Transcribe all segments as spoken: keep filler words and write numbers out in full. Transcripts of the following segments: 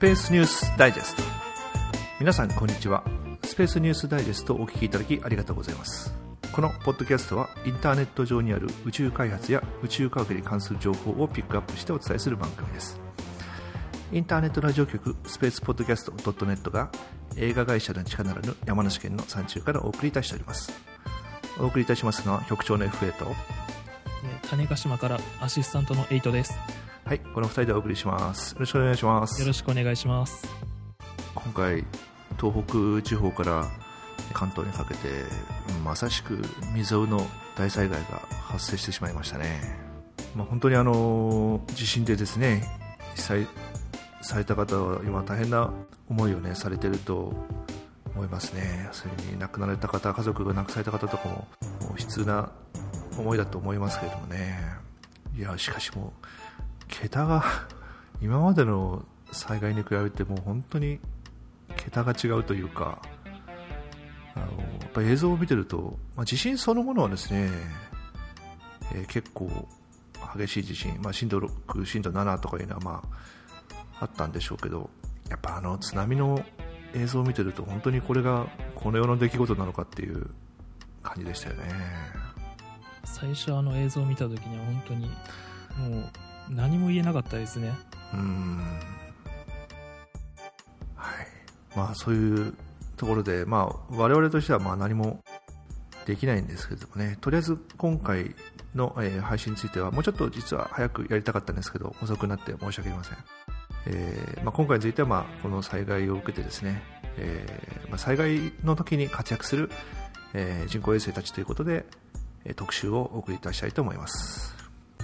ペースニュースダイジェスト。皆さんこんにちは。スペースニュースダイジェストをお聞きいただきありがとうございます。このポッドキャストはインターネット上にある宇宙開発や宇宙科学に関する情報をピックアップしてお伝えする番組です。インターネットラジオ局スペースポッドキャスト .net が映画会社の力ならぬ山梨県の山中からお送りいたしております。お送りいたしますのは局長の エフエー と種子島からアシスタントのエイトです。 はい、このふたりでお送りします。よろしくお願いします。 よろしくお願いします。 今回東北地方から関東にかけてまさしく未曾有の大災害が発生してしまいましたね。まあ、本当にあの地震でですね、被災された方は今大変な思いをねされていると思いますね。それに亡くなられた方、家族が亡くされた方とかももう悲痛な思いだと思いますけれどもね。いやしかしもう桁が今までの災害に比べてもう本当に桁が違うというか、あのやっぱり映像を見てると、まあ、地震そのものはですね、えー、結構激しい地震、まあ、震度ろく、震度ななとかいうのはまああったんでしょうけど、やっぱあの津波の映像を見てると本当にこれがこの世の出来事なのかっていう感じでしたよね。 最初あの映像を見た時には本当にもう何も言えなかったですね。 うーん、はい、まあそういうところで、まあ我々としてはまあ何もできないんですけれどもね、とりあえず今回の、えー、配信についてはもうちょっと実は早くやりたかったんですけど遅くなって申し訳ありません。えーまあ、今回については、まあ、この災害を受けてですね、えーまあ、災害の時に活躍する、えー、人工衛星たちということで、えー、特集をお送りいたしたいと思います。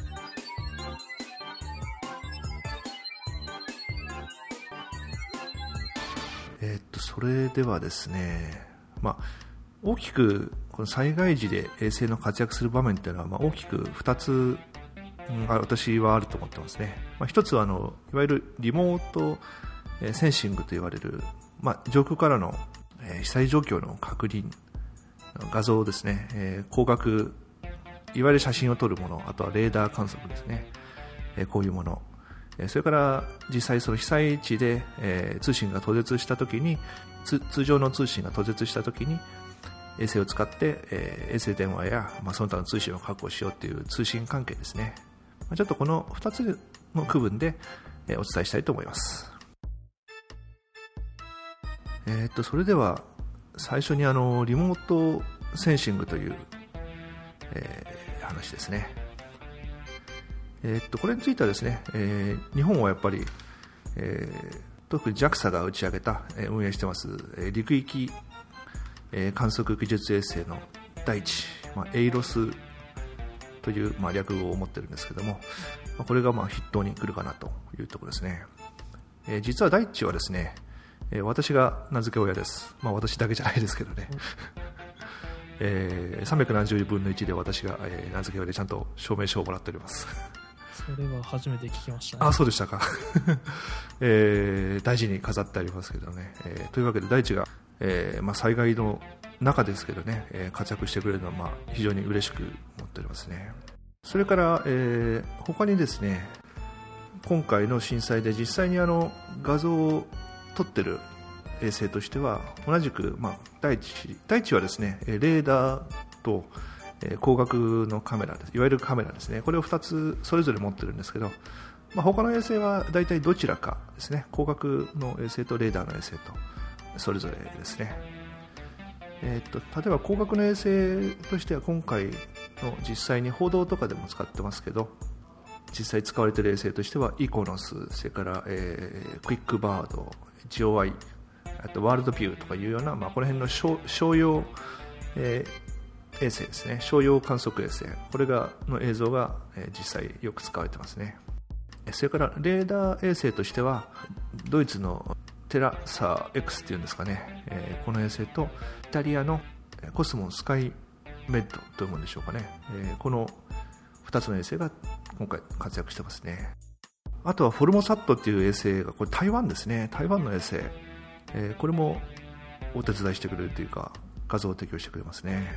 えー、っとそれではですね、まあ、大きくこの災害時で衛星の活躍する場面というのは、まあ、大きくふたつが私はあると思ってますね。まあ、一つはあのいわゆるリモートセンシングと言われる、まあ、上空からの被災状況の確認、画像ですね、えー、光学いわゆる写真を撮るもの、あとはレーダー観測ですね、えー、こういうもの、それから実際その被災地で、えー、通信が途絶したときに通常の通信が途絶したときに衛星を使って、えー、衛星電話や、まあ、その他の通信を確保しようという通信関係ですね。ちょっとこのふたつの区分で、えー、お伝えしたいと思います。えー、っとそれでは最初にあのリモートセンシングという、えー、話ですね。えー、っとこれについてはですね、えー、日本はやっぱり、えー、特に ジャクサ が打ち上げた、えー、運営してます、えー、陸域、えー、観測技術衛星の大地、まあ、エイロスという、まあ、略語を持ってるんですけども、まあ、これがまあ筆頭に来るかなというところですね。えー、実は大地はですね、えー、私が名付け親です。まあ、私だけじゃないですけどね、えー、さんびゃくななじゅうぶんのいちで私が、えー、名付け親でちゃんと証明書をもらっております。 それは初めて聞きましたね。 あ、そうでしたか、えー、大事に飾ってありますけどね、えー、というわけで大地が、えーまあ、災害の中ですけどね、えー、活躍してくれるのはまあ非常に嬉しく思っておりますね。それから、えー、他にですね、今回の震災で実際にあの画像を撮ってる衛星としては同じく、まあ、大地大地はですねレーダーと、えー、光学のカメラです、いわゆるカメラですね、これをふたつそれぞれ持ってるんですけど、まあ、他の衛星は大体どちらかですね、光学の衛星とレーダーの衛星とそれぞれですね。えー、と例えば光学の衛星としては今回の実際に報道とかでも使ってますけど、実際使われている衛星としてはイコノス、それから、えー、クイックバード、ジオアイ、あとワールドビューとかいうような、まあ、この辺の商、商用、えー、衛星ですね、商用観測衛星、これがの映像が、えー、実際よく使われてますね。それからレーダー衛星としてはドイツのテラサー X っていうんですかね、えー、この衛星とイタリアのコスモスカイメッドというものでしょうかね、えー、このふたつの衛星が今回活躍してますね。あとはフォルモサットっていう衛星がこれ台湾ですね、台湾の衛星、えー、これもお手伝いしてくれるというか画像を提供してくれますね。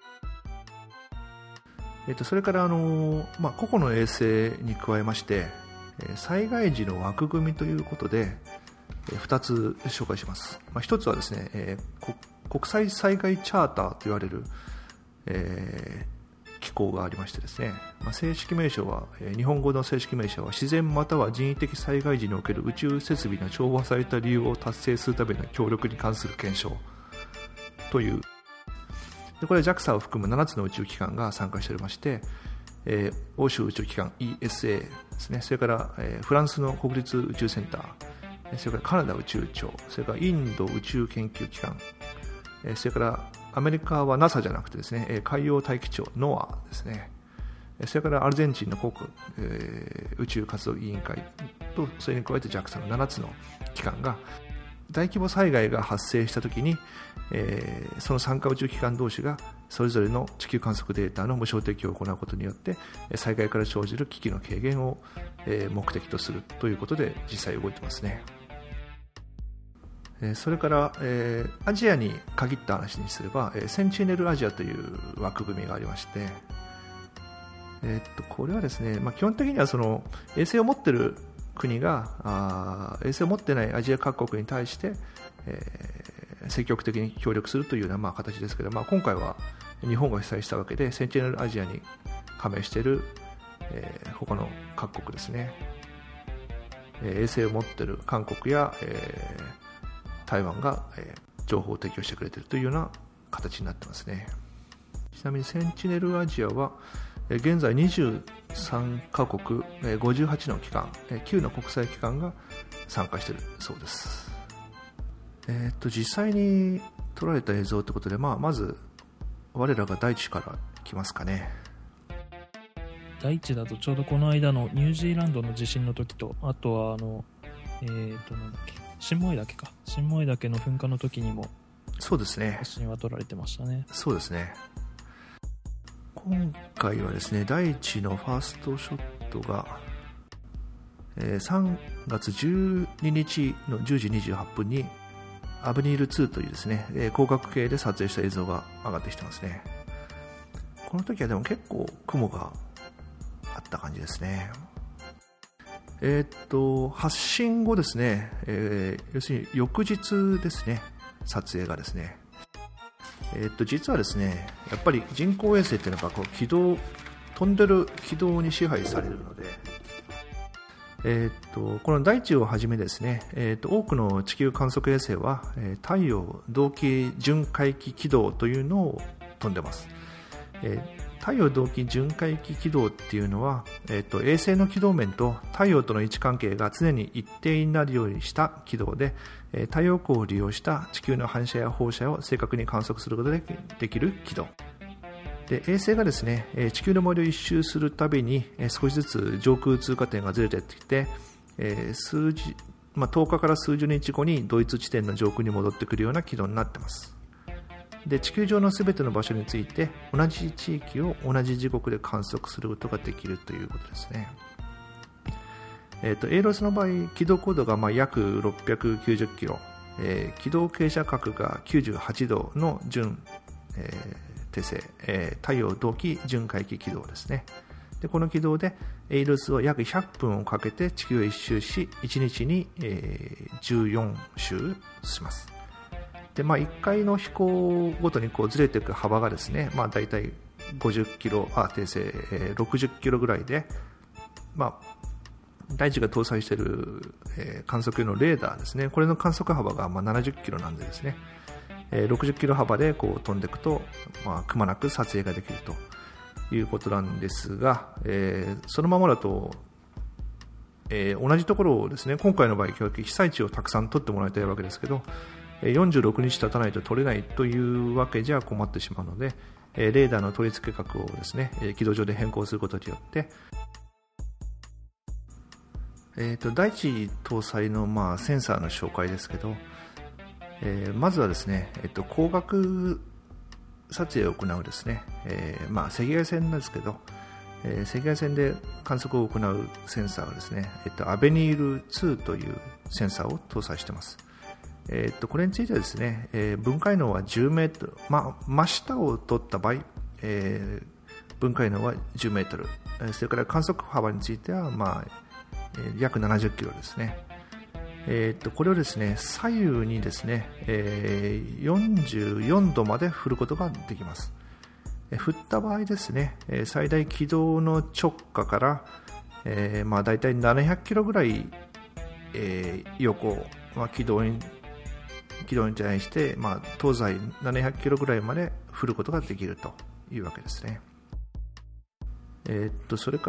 えー、とそれからあのーまあ、個々の衛星に加えまして災害時の枠組みということで、 ふたつ紹介します。まあ、ひとつはですね、えー、国際災害チャーターと言われる、えー、機構がありましてですね、まあ、正式名称は、えー、日本語の正式名称は自然または人為的災害時における宇宙設備の調和された理由を達成するための協力に関する検証という、でこれは ジャクサ を含むななつの宇宙機関が参加しておりまして、えー、欧州宇宙機関 イーエスエー ですね、それから、えー、フランスの国立宇宙センター、それからカナダ宇宙庁、それからインド宇宙研究機関、それからアメリカは ナサ じゃなくてですね、海洋大気庁 ノア ですね、それからアルゼンチンの国、えー、宇宙活動委員会と、それに加えて ジャクサ のななつの機関が大規模災害が発生したときに、えー、その参加宇宙機関同士がそれぞれの地球観測データの無償提供を行うことによって災害から生じる危機の軽減を、えー、目的とするということで実際動いてますね。それから、えー、アジアに限った話にすれば、センチネルアジアという枠組みがありまして、えー、っとこれはですね、まあ、基本的にはその衛星を持っている国があ衛星を持っていないアジア各国に対して、えー、積極的に協力するというような、まあ、形ですけど、まあ、今回は日本が被災したわけで、センチネルアジアに加盟している、えー、他の各国ですね、えー、衛星を持っている韓国や、えー台湾が、えー、情報を提供してくれているというような形になってますね。ちなみにセンチネルアジアは、えー、現在にじゅうさんカ国、えー、ごじゅうはちの機関、えー、きゅうの国際機関が参加しているそうです。えー、っと実際に撮られた映像ということで、まあ、まず我らが大地から来ますかね。 大地だとちょうどこの間のニュージーランドの地震の時と、あとはあのえーとなんだっけ新燃岳か新燃岳の噴火の時にもそうですね、 写真は撮られてましたね。 そうですね。今回はですね、大地のファーストショットが、えー、さんがつじゅうににちのじゅうじにじゅうはっぷんにアブニールツーというですね、えー、広角系で撮影した映像が上がってきてますね。この時はでも結構雲があった感じですね。えー、っと発信後ですね、えー、要するに翌日ですね、撮影がですね、えー、っと実はですね、やっぱり人工衛星っていうのがこう軌道飛んでる軌道に支配されるので、えー、っとこの大地をはじめですね、えー、っと多くの地球観測衛星は、えー、太陽同期巡回帰軌道というのを飛んでます。えー太陽同期巡回帰軌道っていうのは、えー、と衛星の軌道面と太陽との位置関係が常に一定になるようにした軌道で、えー、太陽光を利用した地球の反射や放射を正確に観測することができる軌道で、衛星がですね、えー、地球の周りを一周するたびに、えー、少しずつ上空通過点がずれていってきて、えー数時まあ、とおかから数十日後にドイツ地点の上空に戻ってくるような軌道になっています。で地球上のすべての場所について同じ地域を同じ時刻で観測することができるということですね。えーと、エーロスの場合、軌道高度がまあ約ろっぴゃくきゅうじゅっキロ、えー、軌道傾斜角がきゅうじゅうはちどの準、えー、手星、えー、太陽同期巡回帰軌道ですね。でこの軌道でエイロスを約ひゃっぷんをかけて地球を一周し、いちにちに、えー、じゅうよん周します。でまあ、いっかいの飛行ごとにこうずれていく幅がですね、まあ、だいたいごじゅっキロ、あ、訂正、えー、ろくじゅっキロぐらいで、まあ、大地が搭載している、えー、観測用のレーダーですね、これの観測幅がまあななじゅっキロなんでですね、えー、ろくじゅっキロ幅でこう飛んでいくと、まあ、くまなく撮影ができるということなんですが、えー、そのままだと、えー、同じところをですね、今回の場合被災地をたくさん撮ってもらいたいわけですけど、よんじゅうろくにち経たないと取れないというわけじゃ困ってしまうので、レーダーの取り付け角をですね、軌道上で変更することによって、えー、と大地搭載のまあセンサーの紹介ですけど、えー、まずはですね、えー、と光学撮影を行うですね、えー、まあ赤外線なんですけど、えー、赤外線で観測を行うセンサーはですね、えー、とアベニールツーというセンサーを搭載しています。えー、とこれについてはですね、えー、分解能はじゅうメートル、まあ、真下を取った場合、えー、分解能はじゅうメートル、それから観測幅については、まあえー、約ななじゅっキロですね。 えー、とこれをですね左右にですね、えー、よんじゅうよんどまで振ることができます。えー、振った場合ですね、えー、最大軌道の直下から、えーまあ、だいたいななひゃくキロぐらい、えー、横、まあ、軌道に軌道に対して、まあ、東西ななひゃくキロぐらいまで振ることができるというわけですね。えー、っとそれから、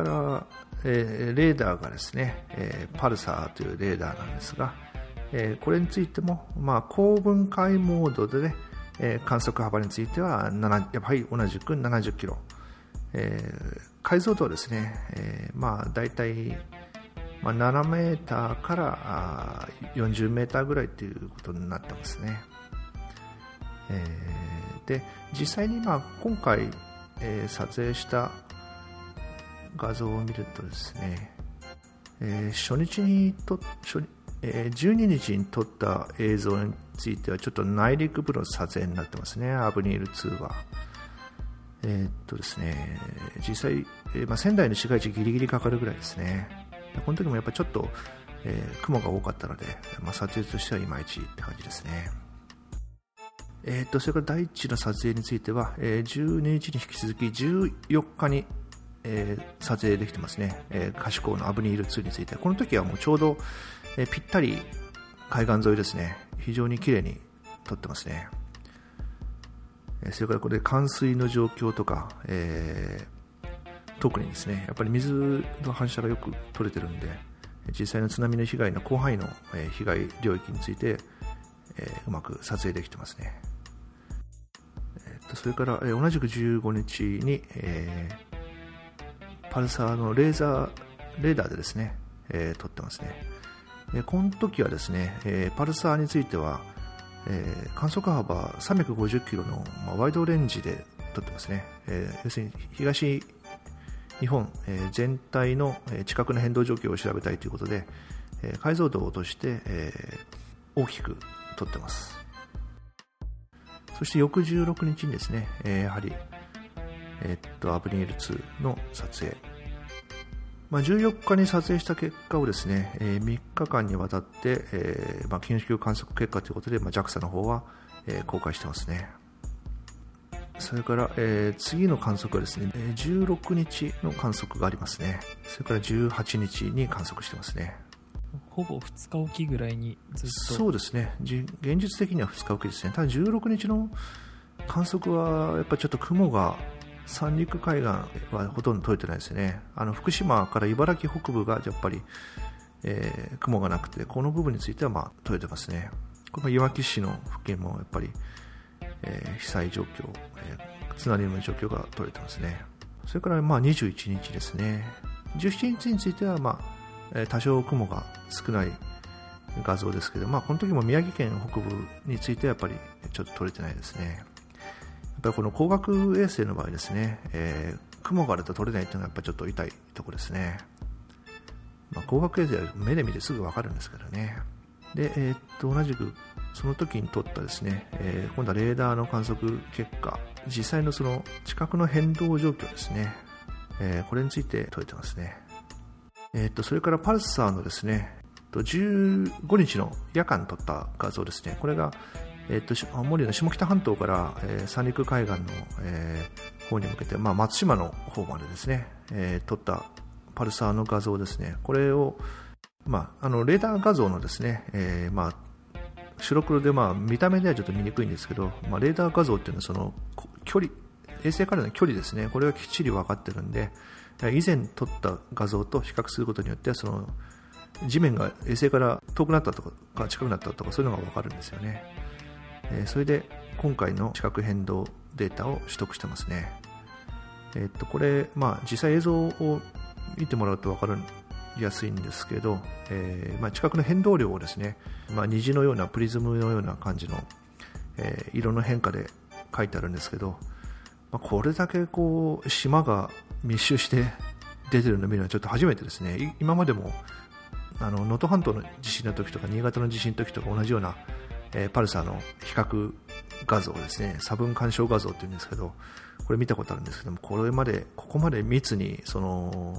えー、レーダーがですね、えー、パルサーというレーダーなんですが、えー、これについても、まあ、高分解モードで、ねえー、観測幅についてはやはり同じくななじゅっキロ、えー、解像度はですね、えー、まあだいたいまあ、ななメーターからよんじゅうメーターぐらいということになってますね。えー、で実際にまあ今回、えー、撮影した画像を見るとですね、えー、初日にと初、えー、じゅうににちに撮った映像についてはちょっと内陸部の撮影になってますね。アブニールツーはえー、っとですね実際、えーまあ、仙台の市街地ギリギリかかるぐらいですね。この時もやっぱりちょっと、えー、雲が多かったので、まあ、撮影としてはいまいちって感じですね。えー、とそれからだいいちの撮影については、えー、じゅうににちに引き続きじゅうよっかに、えー、撮影できてますね。えー、可視光のアブニールツーについてはこの時はもうちょうど、えー、ぴったり海岸沿いですね。非常に綺麗に撮ってますね。えー、それからこれ冠水の状況とか、えー特にですねやっぱり水の反射がよく取れてるんで、実際の津波の被害の広範囲の被害領域について、えー、うまく撮影できてますね。えー、とそれから、えー、同じくじゅうごにちに、えー、パルサーのレーザーレーダーでですね、えー、撮ってますね。えー、この時はですね、えー、パルサーについては、えー、観測幅さんびゃくごじゅっキロの、まあ、ワイドレンジで撮ってますね。えー、要するに東日本、えー、全体の、えー、地殻の変動状況を調べたいということで、えー、解像度を落として、えー、大きく撮ってます。そして翌じゅうろくにちにですね、えー、やはり、えー、っとアブニールツーの撮影、まあ、じゅうよっかに撮影した結果をですね、えー、みっかかんにわたって、えーまあ、緊急観測結果ということで、まあ、ジャクサ の方は、えー、公開してますね。それから、えー、次の観測はですね、じゅうろくにちの観測がありますね。それからじゅうはちにちに観測してますね。 ほぼふつかおきぐらいにずっと。 そうですね。現実的にはふつかおきですね。ただじゅうろくにちの観測はやっぱりちょっと雲が三陸海岸はほとんど取れてないですね。あの福島から茨城北部がやっぱり、えー、雲がなくて、この部分についてはまあ取れてますね。このいわき市の付近もやっぱりえー、被災状況、えー、津波の状況が取れてますね。それからまあにじゅういちにちですね。じゅうしちにちについては、まあえー、多少雲が少ない画像ですけど、まあ、この時も宮城県北部についてはやっぱりちょっと撮れてないですね。やっぱりこの光学衛星の場合ですね、えー、雲があると撮れないというのはやっぱりちょっと痛いところですね。まあ、光学衛星は目で見てすぐ分かるんですけどね。で、えー、っと同じくその時に撮ったですね、えー、今度はレーダーの観測結果、実際のその地殻の変動状況ですね、えー、これについて撮れてますね。えー、っとそれからパルサーのですね、じゅうごにちの夜間撮った画像ですね。これが、えー、っと青森の下北半島から、えー、三陸海岸の、えー、方に向けて、まあ、松島の方までですね、えー、撮ったパルサーの画像ですね。これをまあ、あのレーダー画像のですね、えーまあ、白黒で、まあ、見た目ではちょっと見にくいんですけど、まあ、レーダー画像っていうのはその距離、衛星からの距離ですね、これがきっちり分かってるんで、以前撮った画像と比較することによってその地面が衛星から遠くなったとか近くなったとかそういうのが分かるんですよね。えー、それで今回の地殻変動データを取得してますね。えー、っとこれ、まあ、実際映像を見てもらうと分かるやすいんですけど、えーまあ、地殻の変動量をですね、まあ、虹のようなプリズムのような感じの、えー、色の変化で書いてあるんですけど、まあ、これだけこう島が密集して出てるのを見るのはちょっと初めてですね。今までもあの能登半島の地震の時とか新潟の地震の時とか同じような、えー、パルサーの比較画像ですね、差分干渉画像っていうんですけど、これ見たことあるんですけども、これまでここまで密にその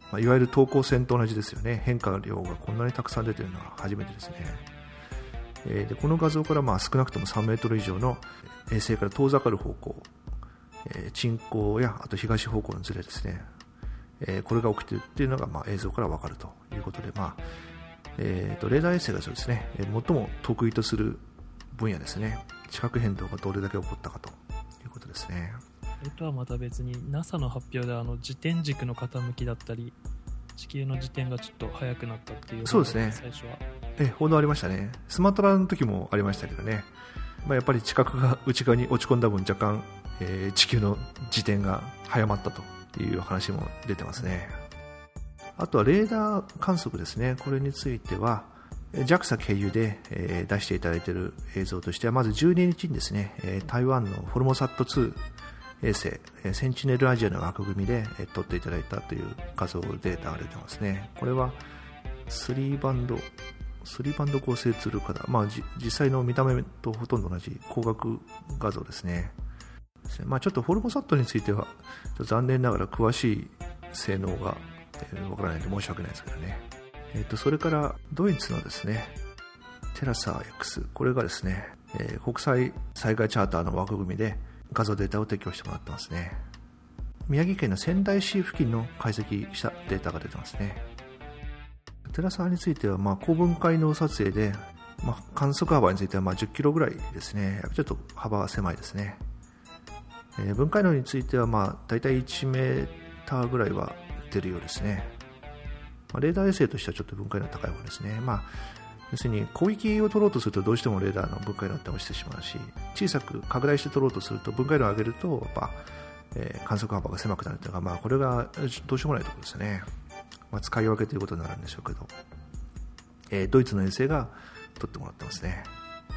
まあ、いわゆる等高線と同じですよね。変化量がこんなにたくさん出ているのは初めてですね。えー、でこの画像からまあ少なくともさんメートル以上の衛星から遠ざかる方向、えー、沈降やあと東方向のずれですね、えー、これが起きているというのがまあ映像から分かるということで、まあえー、とレーダー衛星がそうですね、最も得意とする分野ですね。地殻変動がどれだけ起こったかということですね。 それとはまた別に ナサ の発表であの自転軸の傾きだったり地球の自転がちょっと速くなったっていう、 そうですね、 最初はえ報道ありましたね。スマトラの時もありましたけどね、まあ、やっぱり地殻が内側に落ち込んだ分若干、えー、地球の自転が早まったという話も出てますね。あとはレーダー観測ですね。これについては ジャクサ 経由で、えー、出していただいている映像としては、まずじゅうににちにですね、えー、台湾のフォルモサットツー衛星、えー、センチネルアジアの枠組みで、えー、撮っていただいたという画像データが出てますね。これはスリーバンドスリーバンド合成ツールから、まあ、実際の見た目とほとんど同じ光学画像ですね。まあ、ちょっとフォルモサットについては残念ながら詳しい性能が、えー、わからないので申し訳ないですけどね。えー、とそれからドイツのですねテラサー X、 これがですね、えー、国際災害チャーターの枠組みで画像データを提供してもらってますね。宮城県の仙台市付近の解析したデータが出てますね。テラサーについては、まあ、高分解能撮影で、まあ、観測幅についてはまあじゅっキロぐらいですね。ちょっと幅は狭いですね。えー、分解能についてはまあ大体いちメーターぐらいは出るようですね。まあ、レーダー衛星としてはちょっと分解能高い方ですね。まあ、要するに広域を取ろうとするとどうしてもレーダーの分解能って落ちてしまうし、小さく拡大して取ろうとすると分解能を上げるとやっぱ、えー、観測幅が狭くなるというのが、まあ、これがどうしようもないところですね。まあ、使い分けということになるんでしょうけど、えー、ドイツの衛星が撮ってもらってますね。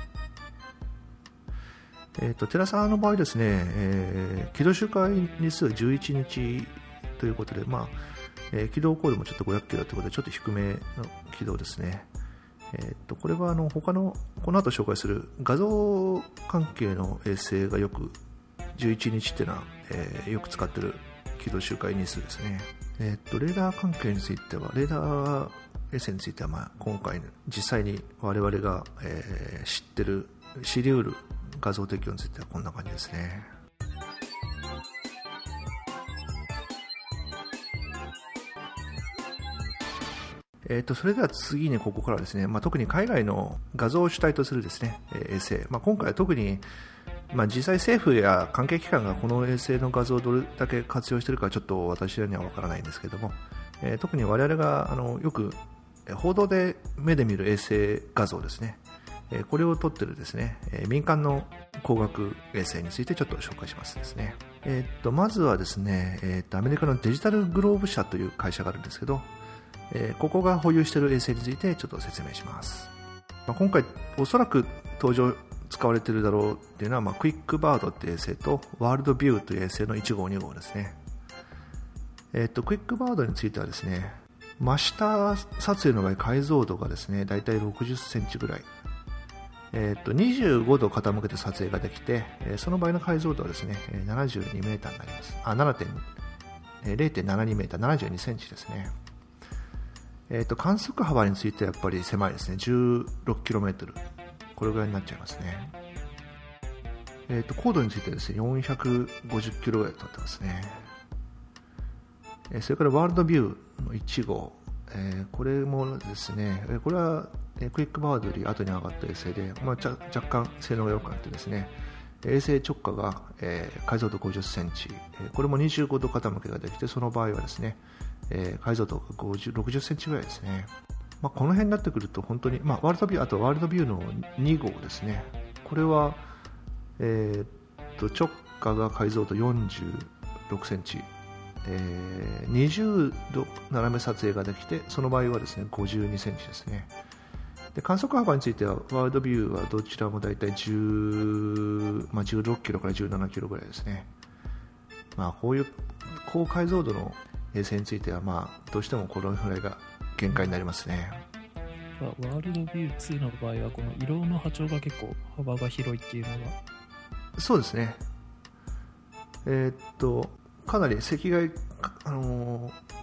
えー、とテラサーの場合ですね、えー、軌道周回日数じゅういちにちということで、まあえー、軌道高度もちょっとごひゃくキロということでちょっと低めの軌道ですね。えー、とこれはあの他のこの後紹介する画像関係の衛星がよくじゅういちにちっていうのは、えー、よく使っている軌道周回日数ですね。えー、とレーダー関係についてはレーダー衛星については、まあ、今回実際に我々が、えー、知ってる知り得る画像提供についてはこんな感じですね。えー、とそれでは次にここからですね、まあ、特に海外の画像を主体とするですね、えー、衛星、まあ、今回は特に、まあ、実際政府や関係機関がこの衛星の画像をどれだけ活用しているかちょっと私らには分からないんですけども、えー、特に我々があのよく報道で目で見る衛星画像ですね、えー、これを撮っているですね、えー、民間の光学衛星についてちょっと紹介しますですね。えー、とまずはですね、えー、とアメリカのデジタルグローブ社という会社があるんですけど、えー、ここが保有している衛星についてちょっと説明します。まあ、今回おそらく登場使われているだろうっていうのは、まあ、クイックバードっていう衛星とワールドビューという衛星のいち号に号ですね。えー、とクイックバードについてはですね、真下撮影の場合解像度がですねだいたいろくじゅっセンチぐらい、えー、とにじゅうごど傾けて撮影ができて、えー、その場合の解像度はですねななじゅうにメーターになります。あ、ゼロてんななにメーター、ななじゅうにセンチですね。えー、と観測幅についてはやっぱり狭いですね。じゅうろくキロメートル、これぐらいになっちゃいますね。えー、と高度についてはですねよんひゃくごじゅっキロぐらいとなってますね。えー、それからワールドビューのいち号、えー、これもですね、これはクイックバードより後に上がった衛星で、まあ、若干性能が良くなってですね、衛星直下が、えー、解像度ごじゅっセンチ、えー、これもにじゅうごど傾けができて、その場合はですね、えー、解像度がごじゅう、ろくじゅっセンチぐらいですね。まあ、この辺になってくると本当に、まあ、ワールドビュー、あとワールドビューのに号ですね。これは、えー、っと直下が解像度よんじゅうろくセンチ、えー、にじゅうど斜め撮影ができて、その場合はですねごじゅうにセンチですね。で観測幅についてはワールドビューはどちらもだいたいじゅう、まあ、じゅうろくキロからじゅうななキロぐらいですね。まあ、こういう高解像度の衛星については、まあ、どうしてもこのぐらいが限界になりますね。 ワールドビューツーの場合はこの色の波長が結構幅が広いっていうのが。 そうですね。えー、っとかなり赤外、あのー、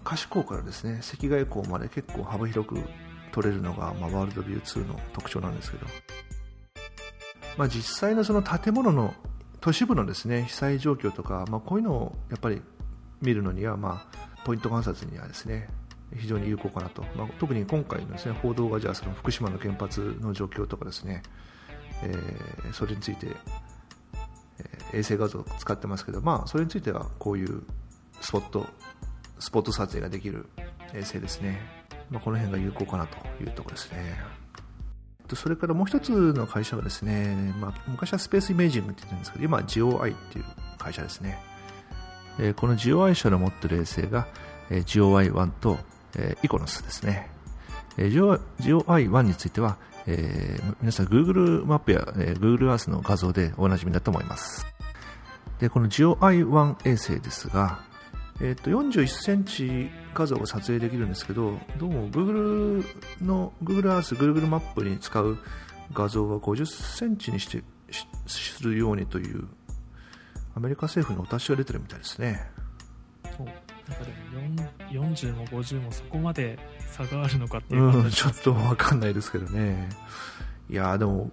可視光からですね赤外光まで結構幅広く撮れるのが、まあ、ワールドビューツーの特徴なんですけど、まあ、実際のその建物の都市部のですね被災状況とか、まあ、こういうのをやっぱり見るのには、まあ、ポイント観察にはですね非常に有効かなと、まあ、特に今回のですね報道がじゃあその福島の原発の状況とかですね、えー、それについて、えー、衛星画像を使ってますけど、まあ、それについてはこういうスポットスポット撮影ができる衛星ですね、まあ、この辺が有効かなというところですね。それからもう一つの会社はですね、まあ、昔はスペースイメージングって言ってるんですけど、今は ジーオーアイ っていう会社ですね。えー、この ジーオーアイ 社の持っている衛星が、えー、ジーオーアイワン と、えー、イコノスですね。えー、ジーオーアイワン については、えー、皆さん Google マップや、えー、Google Earth の画像でおなじみだと思います。で、この ジーオーアイワン 衛星ですが、えー、とよんじゅういっセンチ画像を撮影できるんですけど、どうも Google の Google Earth、Google マップに使う画像はごじゅっセンチにしてするようにというアメリカ政府にお達しが出てるみたいですね。 そうなんかでもよんじゅうもごじゅうもそこまで差があるのかっていう、 うん、ちょっと分かんないですけどね。いやでも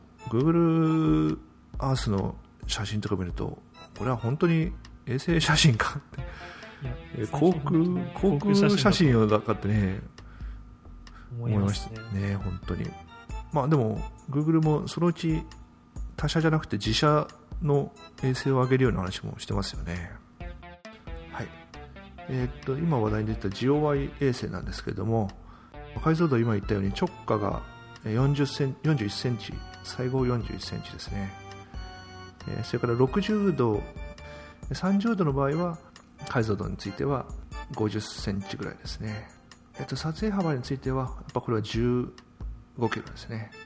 Google Earth の写真とか見ると、これは本当に衛星写真かって航空航空写真をだかってね思いましたね、本当に。まあでも Google もそのうち他社じゃなくて自社の衛星を上げるような話もしてますよね。はい。えー、っと今話題に出た ジーオーアイ 衛星なんですけれども、解像度今言ったように直下がよんじゅっセンチ、よんじゅういっセンチ、最後よんじゅういっセンチですね。えー、それからろくじゅうど、さんじゅうどの場合は解像度についてはごじゅっセンチぐらいですね。えっと、撮影幅についてはやっぱこれはじゅうごキロですね。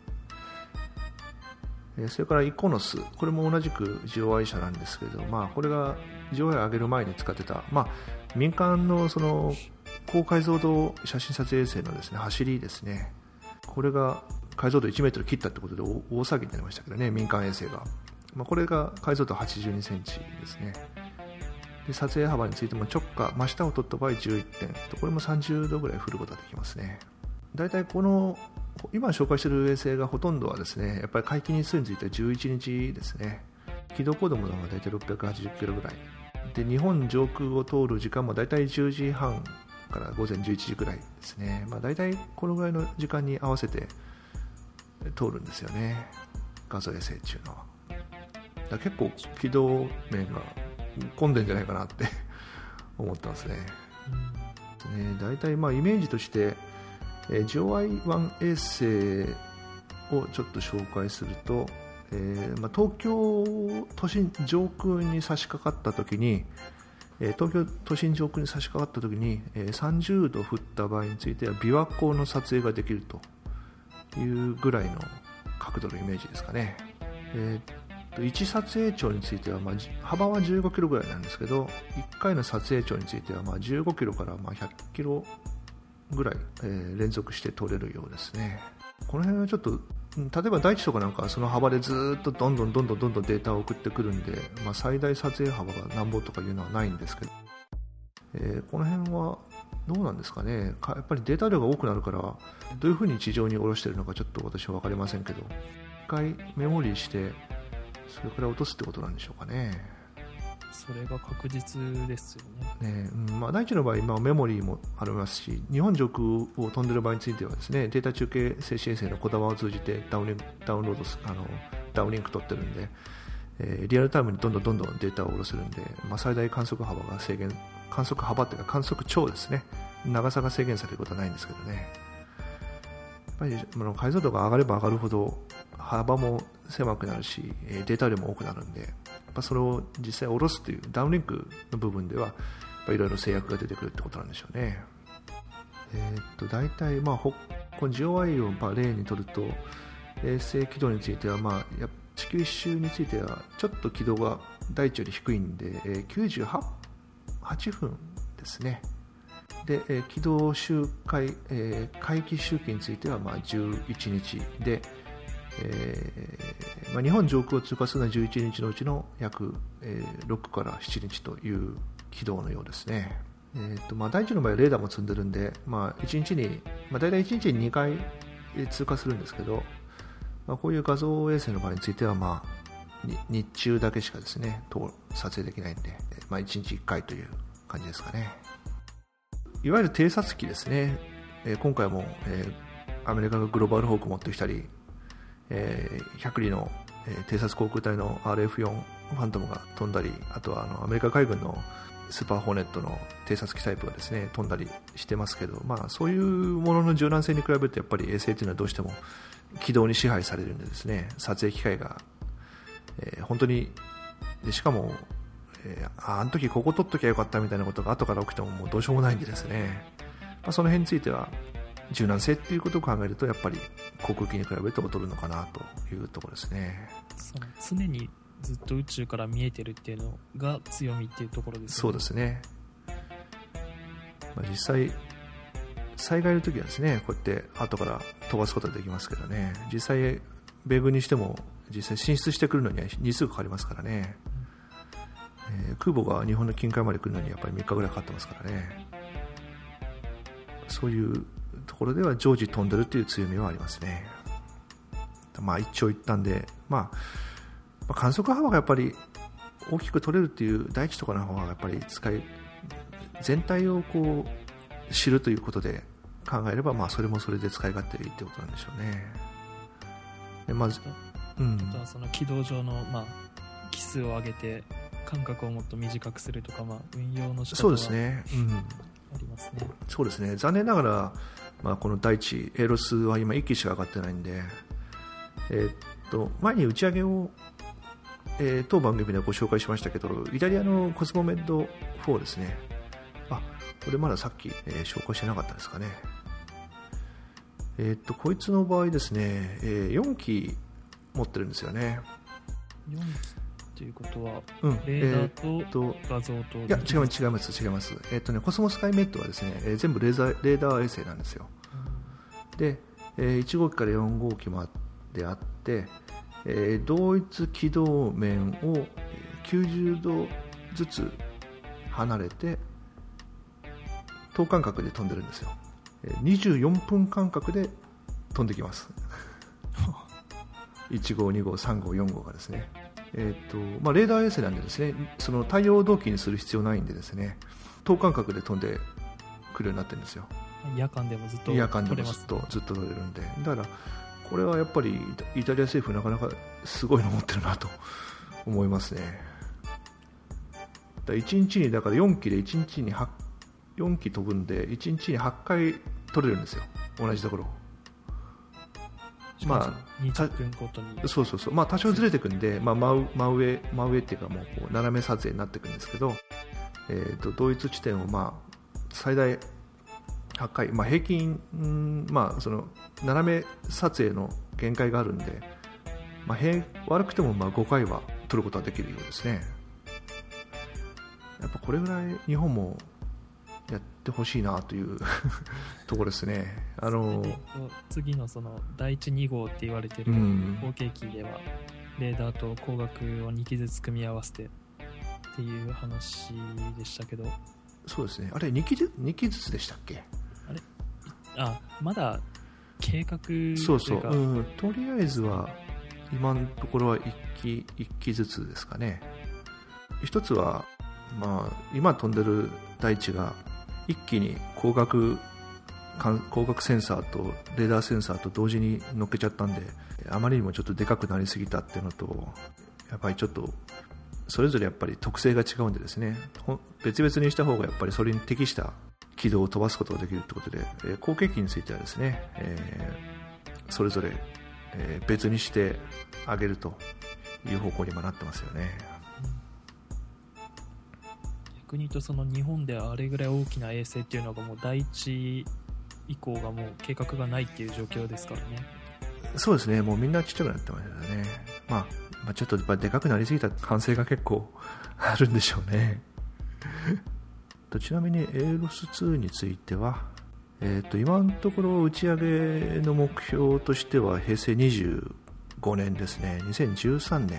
えー、それからイコノス、これも同じく ジーオーアイ 社なんですけど、まあ、これが ジーオーアイ を上げる前に使ってた、まあ、民間のその高解像度写真撮影衛星のですね走りですね。これが解像度いちメートル切ったってことで大騒ぎになりましたけどね、民間衛星が。まあ、これが解像度はちじゅうにセンチですね。で撮影幅についても直下真下を取った場合じゅういってんと、これもさんじゅうどぐらい振ることができますね。だいたいこの今紹介している衛星がほとんどはですね、やっぱり回帰日数についてはじゅういちにちですね。軌道高度もだいたいろっぴゃくはちじゅっキロぐらいで、日本上空を通る時間もだいたいじゅうじはんからごぜんじゅういちじぐらいですね。まあ、だいたいこのぐらいの時間に合わせて通るんですよね、画像衛星っていうのは。だ結構軌道面が混んでんじゃないかなって思ってますね。うん、ね、だいたいまあイメージとして、えー、ジーオーアイワン 衛星をちょっと紹介すると、えーまあ、東京都心上空に差し掛かった時に、えー、東京都心上空に差し掛かった時に、えー、さんじゅうど振った場合については琵琶湖の撮影ができるというぐらいの角度のイメージですかね。えーいち撮影長については、まあ、幅はじゅうごキロぐらいなんですけど、いっかいの撮影長についてはまあじゅうごキロからまあひゃっキロぐらい、えー、連続して撮れるようですね。この辺はちょっと、例えば大地とかなんかはその幅でずっとどんどんどんどんどんどんデータを送ってくるんで、まあ、最大撮影幅が何本とかいうのはないんですけど、えー、この辺はどうなんですかね。やっぱりデータ量が多くなるから、どういうふうに地上に下ろしているのかちょっと私は分かりませんけど、一回メモリーしてそれから落とすってことなんでしょうかね。 それが確実ですよね。 ね、うんまあ、大地の場合、まあ、メモリーもありますし、日本上空を飛んでいる場合についてはですね、データ中継静止衛星のこだまを通じてダウンリンク、ダウンロードあのダウンリンク取ってるんで、えー、リアルタイムにどんどんどんどんデータを下ろせるんで、まあ、最大観測幅が制限、観測幅っていうか観測長ですね、長さが制限されることはないんですけどね。やっぱり解像度が上がれば上がるほど幅も狭くなるし、データ量も多くなるんで、やっぱそれを実際下ろすというダウンリンクの部分ではいろいろ制約が出てくるってことなんでしょうね。えー、っと大体、まあ、この ジーオーアイ をまあ例にとると、衛星軌道については、まあ、や地球一周についてはちょっと軌道が大地より低いんで、えー、きゅうじゅうはちふんですね。で、えー、軌道周回、えー、回帰周期についてはまあじゅういちにちで、えーまあ、日本上空を通過するのはじゅういちにちのうちの約、えー、ろくからしちにちという軌道のようですね。 えーとまあ、大地の場合はレーダーも積んでるんで、まあ、いちにちに、まあ、大体いちにちににかい通過するんですけど、まあ、こういう画像衛星の場合については、まあ、日中だけしかですね撮影できないんで、まあ、いちにちいっかいという感じですかね。いわゆる偵察機ですね、えー、今回も、えー、アメリカがグローバルホーク持ってきたり、えー、ひゃくりの、えー、偵察航空隊の アールエフフォー ファントムが飛んだり、あとはあのアメリカ海軍のスーパーホーネットの偵察機タイプがですね飛んだりしてますけど、まあ、そういうものの柔軟性に比べるとやっぱり衛星というのはどうしても軌道に支配されるんでですね、撮影機会が、えー、本当にでしかも、えー、あ, あの時ここ撮っときゃよかったみたいなことが後から起きてももうどうしようもないんでですね、まあ、その辺については柔軟性っていうことを考えるとやっぱり航空機に比べると劣るのかなというところですね。 その常にずっと宇宙から見えてるっていうのが強みっていうところですね。 そうですね、まあ、実際災害の時はですねこうやって後から飛ばすことができますけどね、実際米軍にしても実際進出してくるのには日数かかりますからね、うんえー、空母が日本の近海まで来るのにやっぱりみっかぐらいかかってますからね、そういうところでは常時飛んでるっていう強みはありますね。まあ一長一短で、まあ、観測幅がやっぱり大きく取れるっていう大地とかの方がやっぱり使い全体をこう知るということで考えれば、まあそれもそれで使い勝手いいってことなんでしょうね。でまず、うん、 じゃあその軌道上の、まあ、奇数を上げて間隔をもっと短くするとか、まあ、運用の仕方はそうですね、うん、 ありますね。 そうですね、残念ながら、まあ、この大地エーロスは今いっきしか上がってないんで、えー、っと前に打ち上げを、えー、当番組でご紹介しましたけど、イタリアのコスモメッドフォーですね。あ、これまださっき、えー、紹介してなかったですかね。えー、っとこいつの場合ですね、えー、よんき持ってるんですよね。 よんきということは、 うん、 レーダーと画像と、 いや違います違います違います。えー、っとねコスモスカイメットはですね、えー、全部レーザーレーダー衛星なんですよ。うん、で、えー、いち号機からよん号機まであって、えー、同一軌道面をきゅうじゅうどずつ離れて等間隔で飛んでるんですよ。にじゅうよんぷん間隔で飛んできますいち号に号さん号よん号がですね、えーとまあ、レーダー衛星なんでですね、その太陽同期にする必要ないんでですね、等間隔で飛んでくるようになってるんですよ。 夜間でもずっと夜間でもずっとずっと飛べるんで、だからこれはやっぱりイタリア政府なかなかすごいの持ってるなと思いますね。だいちにちにだからよんきでいちにちによんき飛ぶんでいちにちにはちかい取れるんですよ、同じところ。 まあにじゅっぷんごとに、 そうそうそう、まあ多少ずれていくんで、まあ、真, 真上真上っていうかもうこう斜め撮影になっていくんですけど、えー、と同一地点をまあ最大はちかい、まあ、平均、んまあその斜め撮影の限界があるんで、まあ、悪くてもまあごかいは撮ることができるようですね。やっぱこれぐらい日本もやってほしいなというところですね。あの次のそのだいいちに号って言われてる後継機では、レーダーと光学をにきずつ組み合わせてっていう話でしたけど、 そうですね、あれ 2, 機ずにきずつでしたっけ。 あれあまだ計画というか、 そうそう、うん、とりあえずは今のところはいっきいっきずつですかね。一つは、まあ、今飛んでる大地が一気に光学光学センサーとレーダーセンサーと同時に乗っけちゃったんで、あまりにもちょっとでかくなりすぎたっていうのと、やっぱりちょっとそれぞれやっぱり特性が違うんでですね、別々にした方がやっぱりそれに適した軌道を飛ばすことができるということで、えー、後継機についてはですね、えー、それぞれ、えー、別にしてあげるという方向にもなってますよね。 逆に言うと、その日本であれぐらい大きな衛星っていうのがもう第一以降がもう計画がないっていう状況ですからね。 そうですね、もうみんなちっちゃくなってましたね。まあ、まあ、ちょっとやっぱでかくなりすぎた反省が結構あるんでしょうねちなみにエーロスツーについては、えー、と今のところ打ち上げの目標としては平成にじゅうごねんですね、にせんじゅうさんねん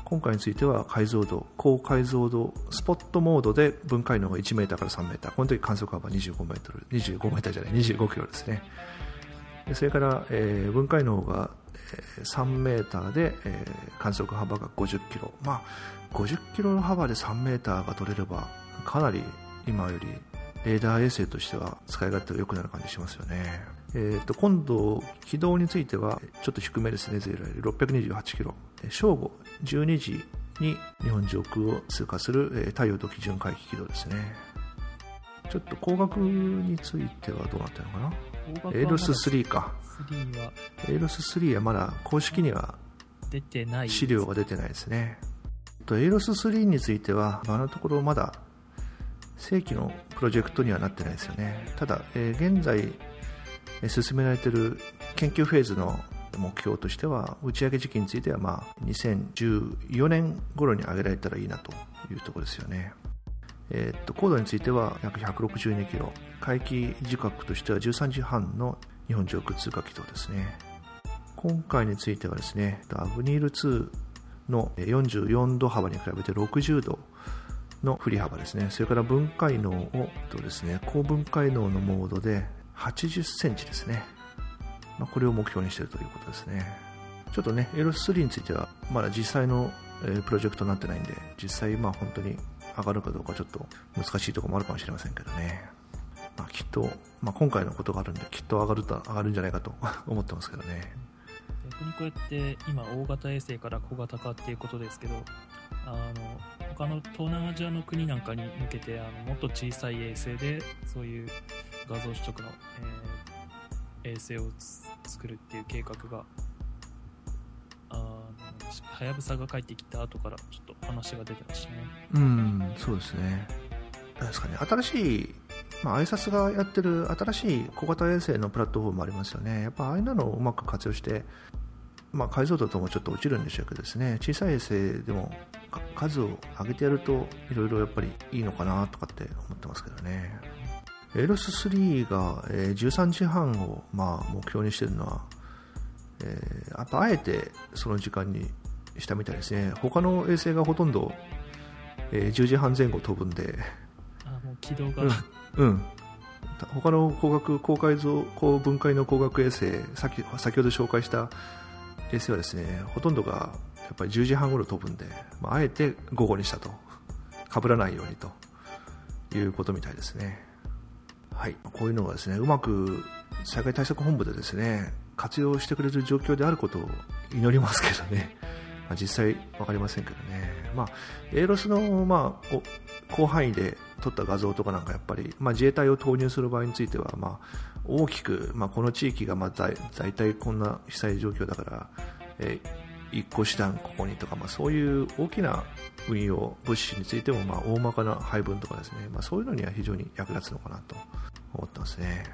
今回については解像度、高解像度スポットモードで分解能がいちメーターからさんメーター、この時観測幅にじゅうごメートル、にじゅうごメーターじゃない、にじゅうごキロですね。でそれから、えー、分解能がさんメーターで、えー、観測幅がごじゅっキロ、まあ、ごじゅっキロの幅でさんメーターが取れればかなり今よりレーダー衛星としては使い勝手が良くなる感じしますよね。えー、と今度軌道についてはちょっと低めですね。ゼロよりろっぴゃくにじゅうはちキロ、正午じゅうにじに日本上空を通過する、えー、太陽と基準回帰軌道ですね。ちょっと光学についてはどうなってるのかな。エイロススリーか。エイロススリーはまだ公式には出てない、 資料が出てないですね。エイロススリーについては今のところまだ正規のプロジェクトにはなってないですよね。ただ、えー、現在進められている研究フェーズの目標としては、打ち上げ時期については、まあ、にせんじゅうよねん頃に上げられたらいいなというところですよね。えー、っと高度については約ひゃくろくじゅうにキロ、回帰時刻としてはじゅうさんじはんの日本上空通過軌道ですね。今回についてはですね、アブニールツーのよんじゅうよんど幅に比べてろくじゅうどの振り幅ですね。それから分解能をとですね、高分解能のモードではちじゅっセンチですね。まあ、これを目標にしているということですね。ちょっとね、エイロススリーについてはまだ実際の、えー、プロジェクトになってないんで、実際まあ本当に上がるかどうかちょっと難しいところもあるかもしれませんけどね。まあ、きっと、まあ、今回のことがあるんできっと上がると上がるんじゃないかと思ってますけどね。 逆にこうやって今大型衛星から小型化っていうことですけど、あの他の東南アジアの国なんかに向けてあのもっと小さい衛星でそういう画像取得の、えー、衛星を作るっていう計画が、はやぶさが帰ってきた後からちょっと話が出てましたね。 うん、そうですね。なんですかね、新しい、まあ、アイサスがやってる新しい小型衛星のプラットフォームもありますよね。やっぱああいうのをうまく活用して、まあ、解像度ともちょっと落ちるんでしょうけどですね、小さい衛星でも数を上げてやるといろいろやっぱりいいのかなとかって思ってますけどね。エイロススリーが、えー、じゅうさんじはんを、まあ、目標にしているのは、えー、やっぱあえてその時間にしたみたいですね。他の衛星がほとんど、えー、じゅうじはんぜん後飛ぶんで、 あ、もう軌道が、 うん、うん、他の光学高解像高分解の光学衛星、さっき先ほど紹介した衛星はですね、ほとんどがやっぱりじゅうじはん頃飛ぶんで、まあ、あえて午後にしたと、被らないようにということみたいですね。はい、こういうのがですね、うまく災害対策本部でですね活用してくれる状況であることを祈りますけどね。まあ、実際分かりませんけどね。まあ、エイロスの、まあ、広範囲で撮った画像とかなんかやっぱり、まあ、自衛隊を投入する場合については、まあ、大きく、まあ、この地域がまあ大体こんな被災状況だから、えー、一個師団ここにとか、まあ、そういう大きな運用物資についても、まあ、大まかな配分とかですね、まあ、そういうのには非常に役立つのかなと思ってますね。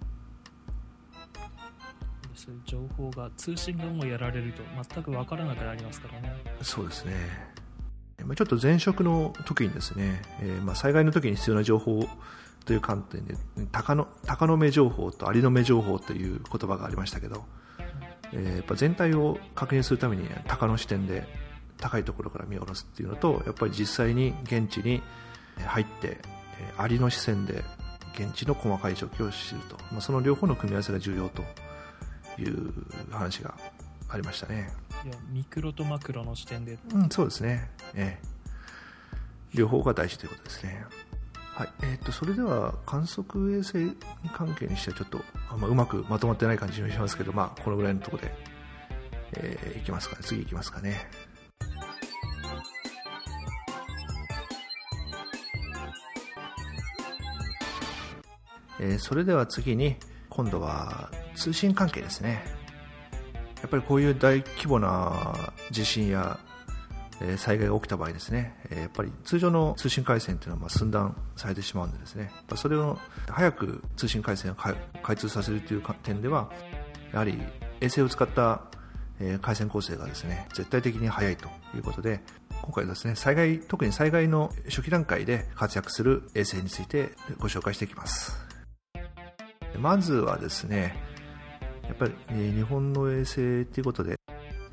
そういう情報が通信がもうやられると全く分からなくなりますからね。 そうですね。ちょっと前職の時にですね、えー、まあ災害の時に必要な情報という観点で鷹の、鷹の目情報とアリの目情報という言葉がありましたけど、えー、やっぱ全体を確認するために鷹の視点で高いところから見下ろすっていうのと、やっぱり実際に現地に入ってアリの視線で現地の細かい状況を知ると、まあ、その両方の組み合わせが重要という話がありましたね。 いや、ミクロとマクロの視点で、 うん、そうですね、ええ、両方が大事ということですね。はい、えー、とそれでは観測衛星関係にしてはちょっとあ、まあ、うまくまとまってない感じがしますけど、まあ、このぐらいのところで、えー、いきますかね。次いきますかね。えー、それでは次に今度は通信関係ですね。やっぱりこういう大規模な地震や、えー、災害が起きた場合ですね、えー、やっぱり通常の通信回線というのはまあ寸断されてしまうんでですね、それを早く通信回線を開通させるという点ではやはり衛星を使った、えー、回線構成がですね絶対的に早いということで、今回はですね災害特に災害の初期段階で活躍する衛星についてご紹介していきます。まずはですね、やっぱり、えー、日本の衛星ということで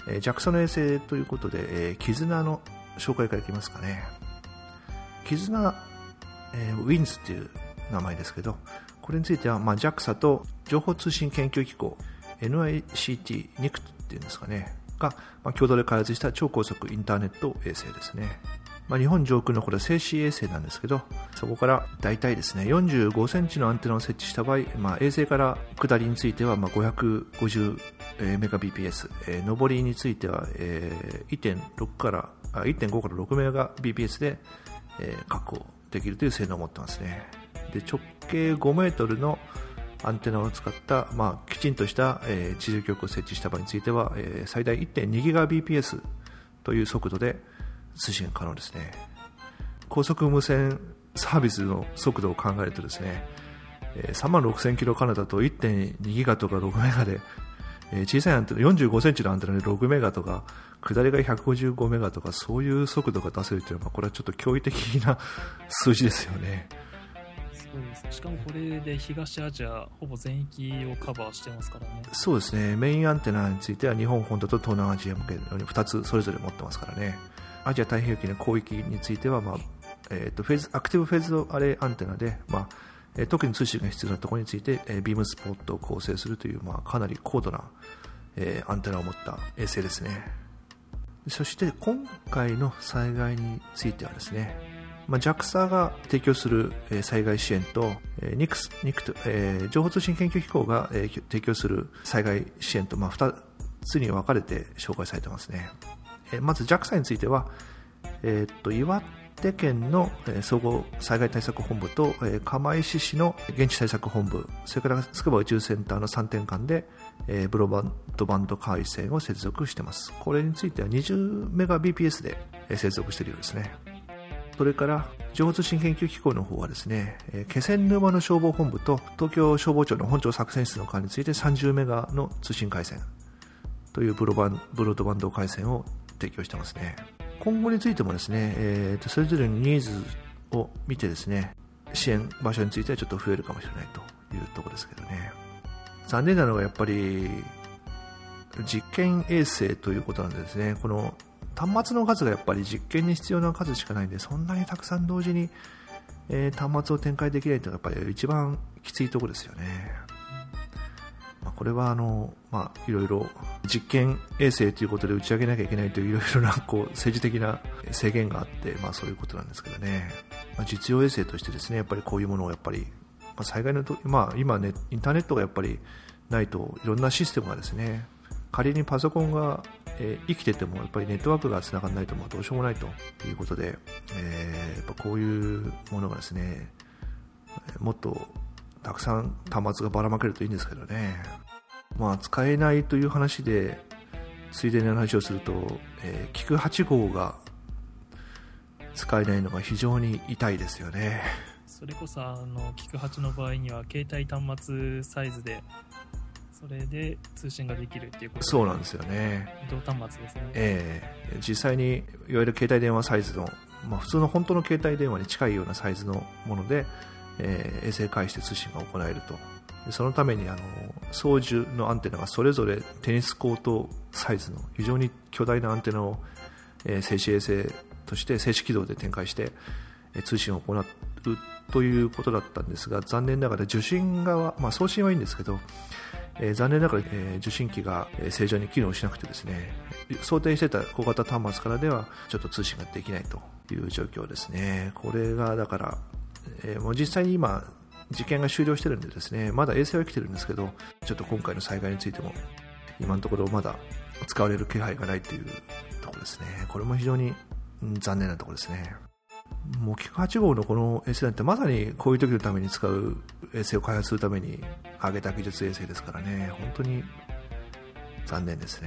えー、ジャクサ の衛星ということで、えー、キズナの紹介からいきますかね。キズナ、えー、ウィンズっていう名前ですけど、これについては、まあ、ジャクサ と情報通信研究機構 エヌアイシーティー ニクト っていうんですかねが、まあ、共同で開発した超高速インターネット衛星ですね。まあ、日本上空のこれは静止衛星なんですけど、そこからだいたいですねよんじゅうごセンチのアンテナを設置した場合、まあ、衛星から下りについてはまあごひゃくごじゅうメガビーピーエス、えー、上りについては、えー、いってんろく からあ いってんご からろくメガビーピーエスで、えー、確保できるという性能を持ってますね。で、直径ごメートルのアンテナを使った、まあ、きちんとした、えー、地上局を設置した場合については、えー、最大 いってんにギガビーピーエス という速度で通信可能ですね。高速無線サービスの速度を考えるとですね、さんまんろくせんキロカナダと いってんにギガとかろくメガで、小さいアンテナよんじゅうごセンチのアンテナでろくメガとか下りがひゃくごじゅうごメガとか、そういう速度が出せるというのは、これはちょっと驚異的な数字ですよね。 そうです。しかもこれで東アジアほぼ全域をカバーしてますからね。 そうですね。メインアンテナについては日本本土と東南アジア向けにふたつそれぞれ持ってますからね。アジア太平洋域の広域については、まあえー、とフェーズアクティブフェーズドアレイアンテナで、まあえー、特に通信が必要なところについて、えー、ビームスポットを構成するという、まあ、かなり高度な、えー、アンテナを持った衛星ですね。そして今回の災害についてはですね、まあ、ジャクサ が提供する、えー、災害支援と、えー、ニクス、ニクト、えー、情報通信研究機構が、えー、提供する災害支援と、まあ、ふたつに分かれて紹介されてますね。まず ジャクサ については、えー、っと岩手県の総合災害対策本部と、えー、釜石市の現地対策本部、それから筑波宇宙センターのさんてん間で、えー、ブロードバンド回線を接続しています。これについてはにじゅうメガビーピーエス で接続しているようですね。それから情報通信研究機構の方はですね、えー、気仙沼の消防本部と東京消防庁の本庁作戦室の間についてさんじゅうメガの通信回線というブロバンブロードバンド回線を提供してますね。今後についてもですね、えー、とそれぞれのニーズを見てですね、支援場所についてはちょっと増えるかもしれないというところですけどね。残念なのはやっぱり実験衛星ということなんでですね、この端末の数がやっぱり実験に必要な数しかないんで、そんなにたくさん同時に、えー、端末を展開できないというのがやっぱり一番きついところですよね。まあ、これはあの、まあ、いろいろ実験衛星ということで打ち上げなきゃいけないといういろいろなこう政治的な制限があって、まあ、そういうことなんですけどね、まあ、実用衛星としてですね、やっぱりこういうものをやっぱり、まあ、災害のと、まあ、今ね、インターネットがやっぱりないといろんなシステムがですね、仮にパソコンが、えー、生きててもやっぱりネットワークがつながらないともうどうしようもないということで、えー、やっぱこういうものがですね、もっとたくさん端末がばらまけるといいんですけどね。まあ使えないという話でついでに話をすると、えー、キクはち号が使えないのが非常に痛いですよね。 それこそあのキクはちの場合には携帯端末サイズでそれで通信ができるっていうことで、 そうなんですよね。 移動端末ですね。 えー、実際にいわゆる携帯電話サイズの、まあ、普通の本当の携帯電話に近いようなサイズのもので、えー、衛星介して通信が行えると。でそのためにあの送受のアンテナがそれぞれテニスコートサイズの非常に巨大なアンテナを、えー、静止衛星として静止軌道で展開して、えー、通信を行うということだったんですが、残念ながら受信側、まあ、送信はいいんですけど、えー、残念ながら、えー、受信機が、えー、正常に機能しなくてですね、想定してた小型端末からではちょっと通信ができないという状況ですね。これがだから、えー、もう実際に今実験が終了してるんでですね、まだ衛星は生きてるんですけど、ちょっと今回の災害についても今のところまだ使われる気配がないというところですね。これも非常に、うん、残念なところですね。もうキクはち号のこの衛星なんてまさにこういう時のために使う衛星を開発するために上げた技術衛星ですからね、本当に残念ですね。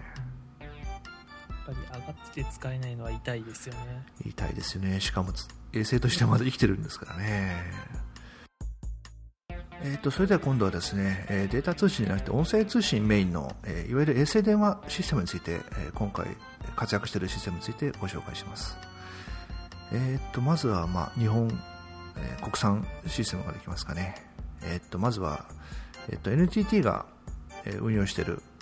やっぱり上がってて使えないのは痛いですよね。 痛いですよね。しかも衛星としてまだ生きてるんですからね。えー、とそれでは今度はですね、データ通信じゃなくて音声通信メインの、えー、いわゆる衛星電話システムについて、えー、今回活躍しているシステムについてご紹介します。えー、とまずは、まあ、日本、えー、国産システムができますかね。えー、とまずは、えー、と エヌティーティー が、えー、運用している、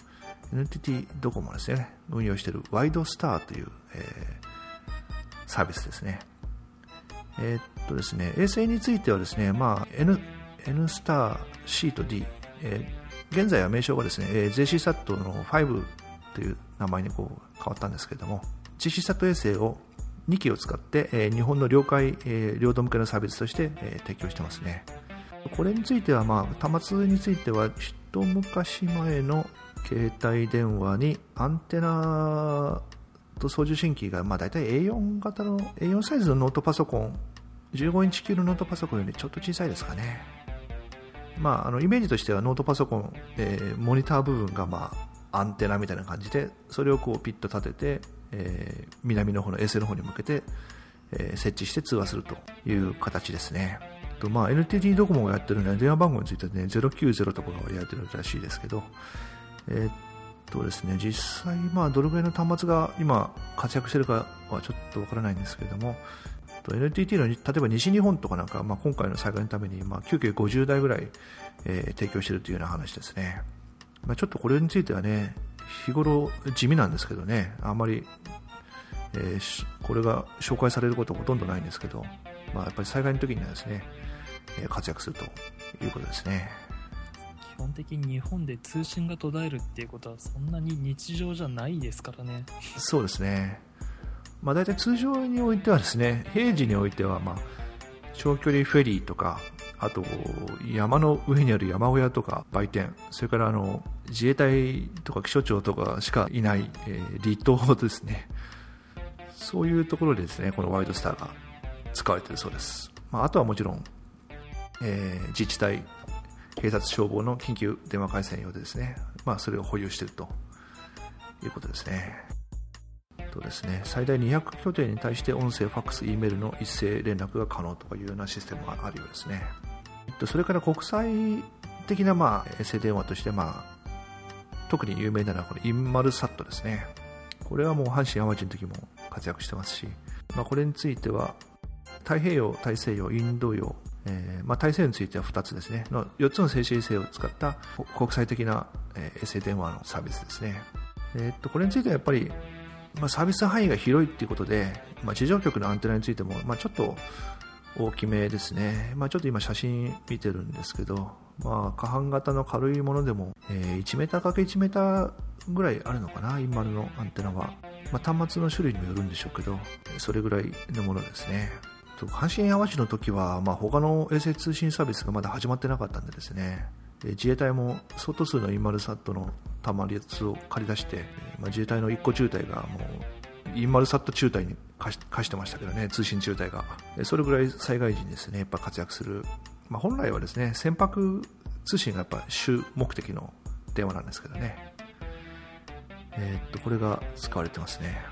エヌティーティー ドコモですね、運用しているワイドスターという、えー、サービスですね。えー、っとですね、衛星についてはですね、まあ、N、N スター C と D、えー、現在は名称がですね、えー、ゼーシーサット のファイブという名前にこう変わったんですけれども、ジェーシーサット 衛星をにきを使って、えー、日本の領海、えー、領土向けのサービスとして、えー、提供してますね。これについては、まあ、端末については一昔前の携帯電話にアンテナと送受信機が、まあ、大体 エーよん 型の エーよん サイズのノートパソコン、じゅうごインチ級のノートパソコンよりちょっと小さいですかね。まあ、あのイメージとしてはノートパソコン、えー、モニター部分が、まあ、アンテナみたいな感じで、それをこうピッと立てて、えー、南の方の衛星の方に向けて、えー、設置して通話するという形ですね。と、まあ、エヌティーティー ドコモがやってるのは電話番号については、ね、ゼロきゅうゼロとかが割り当てるらしいですけど、えーっとですね、実際、まあ、どれぐらいの端末が今活躍しているかはちょっとわからないんですけれども、エヌティーティー の例えば西日本とかなんか、まあ、今回の災害のために、まあ、きゅうきゅうごじゅうだいぐらい、えー、提供しているというような話ですね。まあ、ちょっとこれについてはね、日頃地味なんですけどね、あんまり、えー、これが紹介されることはほとんどないんですけど、まあ、やっぱり災害の時にはですね、えー、活躍するということですね。 基本的に日本で通信が途絶えるっていうことはそんなに日常じゃないですからね。 そうですね。まあ、大体通常においてはですね、平時においては、まあ、長距離フェリーとか、あと山の上にある山小屋とか売店、それからあの自衛隊とか気象庁とかしかいない、えー、離島ですね。そういうところでですね、このワイドスターが使われているそうです。まあ、あとはもちろん、えー、自治体、警察、消防の緊急電話回線用でですね、まあ、それを保有しているということですね。とですね、最大にひゃく拠点に対して音声、ファックス、E メールの一斉連絡が可能とかいうようなシステムがあるようですね。それから国際的な、まあ、衛星電話として、まあ、特に有名なのはこのインマルサットですね。これはもう阪神・淡路の時も活躍してますし、まあ、これについては太平洋、大西洋、インド洋、えーまあ、大西洋についてはふたつですねのよっつの静止衛星を使った国際的な、えー、衛星電話のサービスですね。えー、っとこれについてはやっぱり、まあ、サービス範囲が広いということで、まあ、地上局のアンテナについても、まあ、ちょっと大きめですね。まあ、ちょっと今写真見てるんですけど、まあ、下半型の軽いものでも、えー、いちメーターかけいちメーターぐらいあるのかな、インマルのアンテナは。まあ、端末の種類にもよるんでしょうけど、それぐらいのものですね。阪神・淡路の時は、まあ、他の衛星通信サービスがまだ始まってなかったんでですね、自衛隊も相当数のインマルサットの端末を借り出して、まあ、自衛隊のいっこ中隊がもうインマルサット中隊に貸し、貸してましたけどね、通信中隊が。それぐらい災害時にですね、やっぱ活躍する。まあ、本来はですね、船舶通信がやっぱ主目的の電話なんですけどね。えー、っと、これが使われてますね。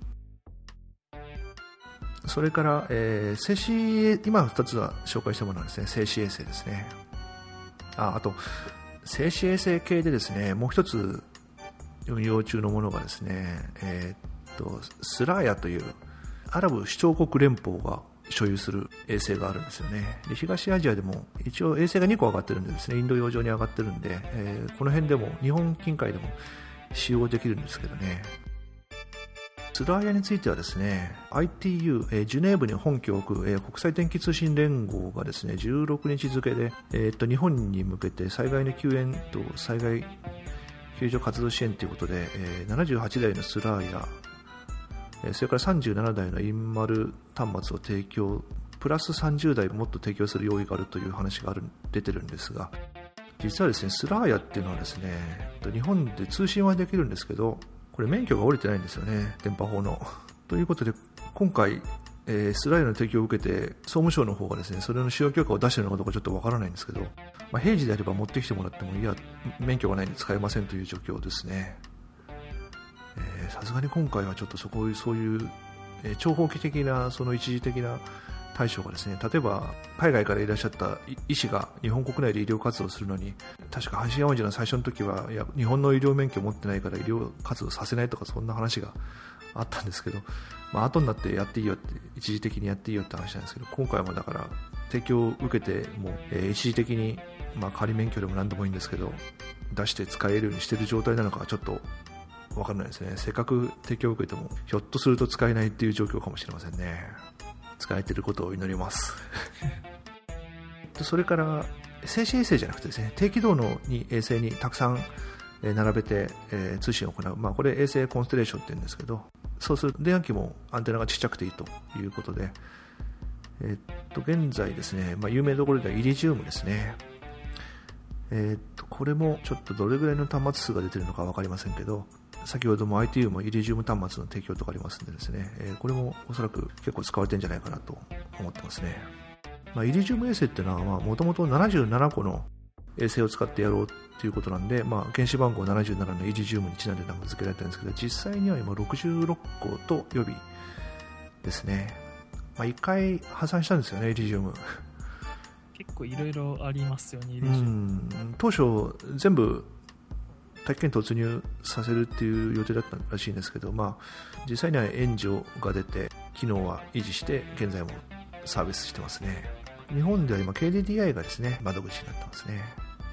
それから、えー、静止、今ふたつは紹介したものはですね、静止衛星ですね。あ、あと、静止衛星系でですね、もう一つ運用中のものがですね、えー、っと、スラーヤというアラブ首長国連邦が所有する衛星があるんですよね。で、東アジアでも一応衛星がにこ上がってるんでですね、インド洋上に上がってるんで、えー、この辺でも日本近海でも使用できるんですけどね。スラーヤについてはですね、アイティーユー、えー、ジュネーブに本拠を置く、えー、国際電気通信連合がですね、じゅうろくにち付で、えー、っと日本に向けて災害の救援と災害救助活動支援ということで、えー、ななじゅうはちだいのスラーヤ、えー、それからさんじゅうななだいのインマル端末を提供、プラスさんじゅうだいもっと提供する用意があるという話がある出てるんですが、実はですね、スラーヤっていうのはですね、日本で通信はできるんですけど、これ免許が下りてないんですよね、電波法の。ということで、今回、えー、スラーヤの提供を受けて、総務省の方がですね、それの使用許可を出しているのかどうかちょっとわからないんですけど、まあ、平時であれば持ってきてもらっても、いや、免許がないんで使えませんという状況ですね。さすがに今回はちょっとそこそういう、えー、長方形的な、その一時的な対処がですね、例えば海外からいらっしゃった医師が日本国内で医療活動をするのに、確か阪神・淡路の最初の時は、いや日本の医療免許を持ってないから医療活動させないとか、そんな話があったんですけど、まあ後になってやっていいよって、一時的にやっていいよって話なんですけど、今回もだから提供を受けても、えー、一時的に、まあ、仮免許でも何でもいいんですけど、 出して使えるようにしている状態なのかはちょっと分からないですね。せっかく提供を受けてもひょっとすると使えないっていう状況かもしれませんね。使えていることを祈りますそれから静止衛星じゃなくてですね、低軌道のに衛星にたくさん並べて、えー、通信を行う、まあ、これ衛星コンステレーションって言うんですけど、そうすると電波機もアンテナがちっちゃくていいということで、えー、っと現在ですね、まあ、有名どころではイリジウムですね、えー、っとこれもちょっとどれぐらいの端末数が出ているのか分かりませんけど、先ほども アイティーユー もイリジウム端末の提供とかありますんでですね、えー、これもおそらく結構使われてるんじゃないかなと思ってますね。まあ、イリジウム衛星っていうのはもともとななじゅうななこの衛星を使ってやろうということなんで、まあ、原子番号ななじゅうななのイリジウムにちなんで名付けられてるんですけど、実際には今ろくじゅうろっこと予備ですね。まあ、いっかい破産したんですよね、イリジウム。 結構いろいろありますよね、イリうジウム。 ん、当初全部大気圏突入させるっていう予定だったらしいんですけど、まあ、実際には援助が出て機能は維持して現在もサービスしてますね。日本では今 ケーディーディーアイ がですね窓口になってますね。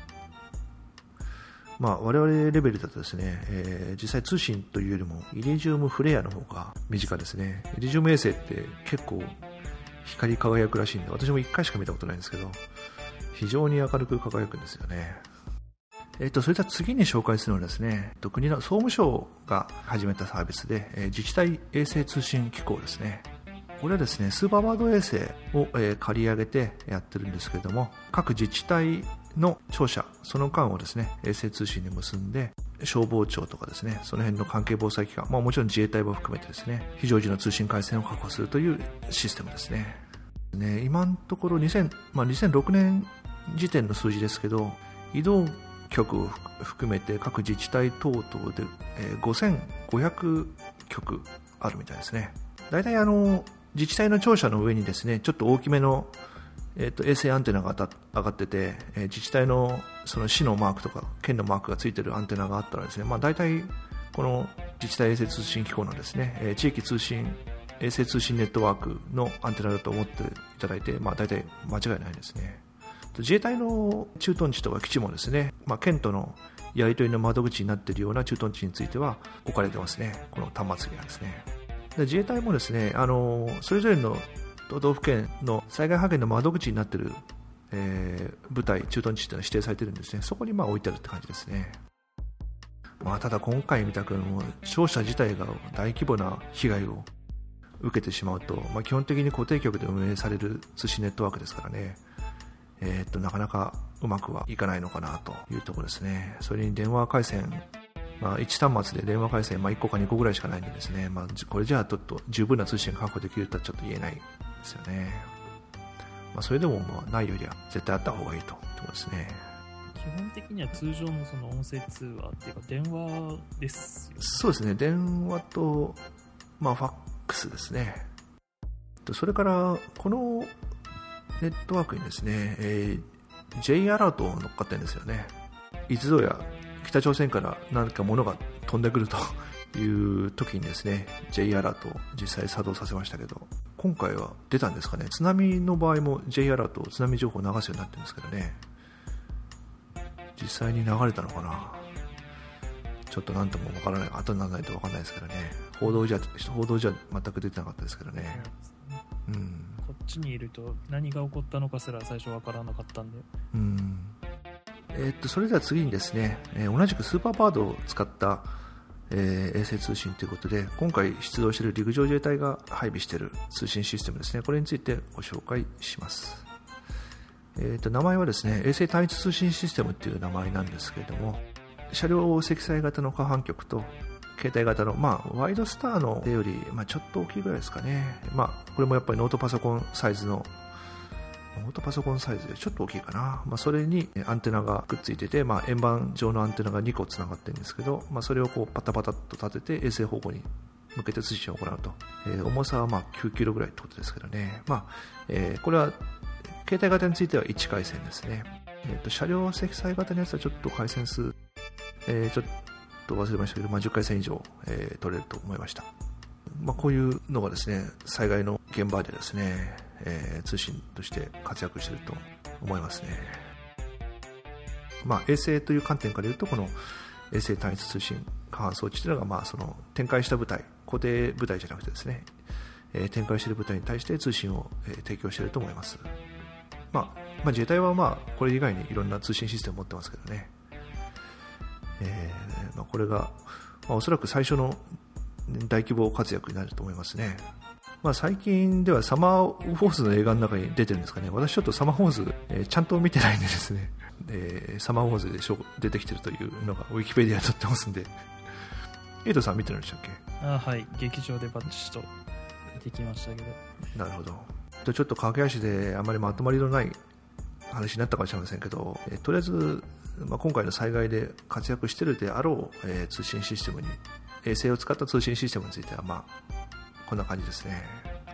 まあ、我々レベルだとですね、えー、実際通信というよりもイリジウムフレアの方が身近ですね。イリジウム衛星って結構光り輝くらしいんで、私もいっかいしか見たことないんですけど、非常に明るく輝くんですよね。えっと、それでは次に紹介するのはですね、国の総務省が始めたサービスで、えー、自治体衛星通信機構ですね。これはですね、スーパーバード衛星を、えー、借り上げてやってるんですけれども、各自治体の庁舎、その間をですね、衛星通信に結んで、消防庁とかですね、その辺の関係防災機関、まあもちろん自衛隊も含めてですね、非常時の通信回線を確保するというシステムですね。ね、今のところにせん、まあ、にせんろくねん時点の数字ですけど、移動局を含めて各自治体等々で、えー、ごせんごひゃくきょくあるみたいですね。大体あの自治体の庁舎の上にですね、ちょっと大きめの、えー、と衛星アンテナが上がってて、えー、自治体のその市のマークとか県のマークがついているアンテナがあったらですね、まあ、大体この自治体衛星通信機構のですね、えー、地域通信衛星通信ネットワークのアンテナだと思っていただいて、まあ、大体間違いないですね。自衛隊の駐屯地とか基地もですね、まあ、県とのやり取りの窓口になっているような駐屯地については置かれてますね、この端末にはですね。で自衛隊もですね、あのそれぞれの都道府県の災害派遣の窓口になっている、えー、部隊、駐屯地というのは指定されているんですね。そこにまあ置いてあるって感じですね。まあ、ただ今回みたく庁舎自体が大規模な被害を受けてしまうと、まあ、基本的に固定局で運営される通信ネットワークですからね、えー、っとなかなかうまくはいかないのかなというところですね。それに電話回線、まあ、いち端末で電話回線、まあ、いっこかにこぐらいしかないんでですね、まあ、これじゃあちょっと十分な通信が確保できるとはちょっと言えないですよね。まあ、それでもまあないよりは絶対あった方がいいというところですね。 基本的には通常のその音声通話っていうか電話ですよね。 そうですね、電話と、まあ、ファックスですね。それからこのネットワークにですね、えー、J アラートを乗っかってるんですよね。いつぞや北朝鮮から何か物が飛んでくるという時にですね、 J アラートを実際作動させましたけど、今回は出たんですかね。津波の場合も J アラート、津波情報を流すようになってるんですけどね、実際に流れたのかな、ちょっと何ともわからない、後にならないとわからないですけどね。報道じゃ報道じゃ全く出てなかったですけどね。うん、 こっちにいると何が起こったのかすら最初わからなかったんで、 うん、えー、っとそれでは次にですね、えー、同じくスーパーバードを使った、えー、衛星通信ということで、今回出動している陸上自衛隊が配備している通信システムですね。これについてご紹介します。えー、っと名前はですね、衛星単一通信システムという名前なんですけれども、車両積載型の過半局と携帯型の、まあ、ワイドスターのより、まあ、ちょっと大きいぐらいですかね。まあ、これもやっぱりノートパソコンサイズの、ノートパソコンサイズでちょっと大きいかな。まあ、それにアンテナがくっついてて、まあ、円盤状のアンテナがにこつながってるんですけど、まあ、それをこうパタパタっと立てて衛星方向に向けて通信を行うと。えー、重さはまあきゅうキロぐらいってことですけどね。まあ、えー、これは携帯型についてはいち回線ですね。えーと、車両積載型のやつはちょっと回線数、えー、ちょっと忘れましたけど、まあ、じゅっかいせん以上、えー、取れると思いました。まあ、こういうのがですね、災害の現場でですね、えー、通信として活躍していると思いますね。 まあ、衛星という観点から言うとこの衛星単一通信過半装置というのが、まあ、その展開した部隊、固定部隊じゃなくてですね、えー、展開している部隊に対して通信を、えー、提供していると思います。まあまあ、自衛隊は、まあ、これ以外にいろんな通信システムを持ってますけどね、えーまあ、これが、まあ、おそらく最初の大規模活躍になると思いますね。まあ、最近ではサマーフォースの映画の中に出てるんですかね。私ちょっとサマーフォース、えー、ちゃんと見てないんでですね、えー、サマーフォースでしょ出てきてるというのがウィキペディアに載ってますんで。エイトさん見てるんでしたっけ？ あ、はい、劇場でバッチと見てきましたけど。 なるほど。ちょっと駆け足であまりまとまりのない話になったかもしれませんけど、えー、とりあえず、まあ、今回の災害で活躍しているであろう、えー、通信システムに、衛星を使った通信システムについては、まあ、こんな感じですね。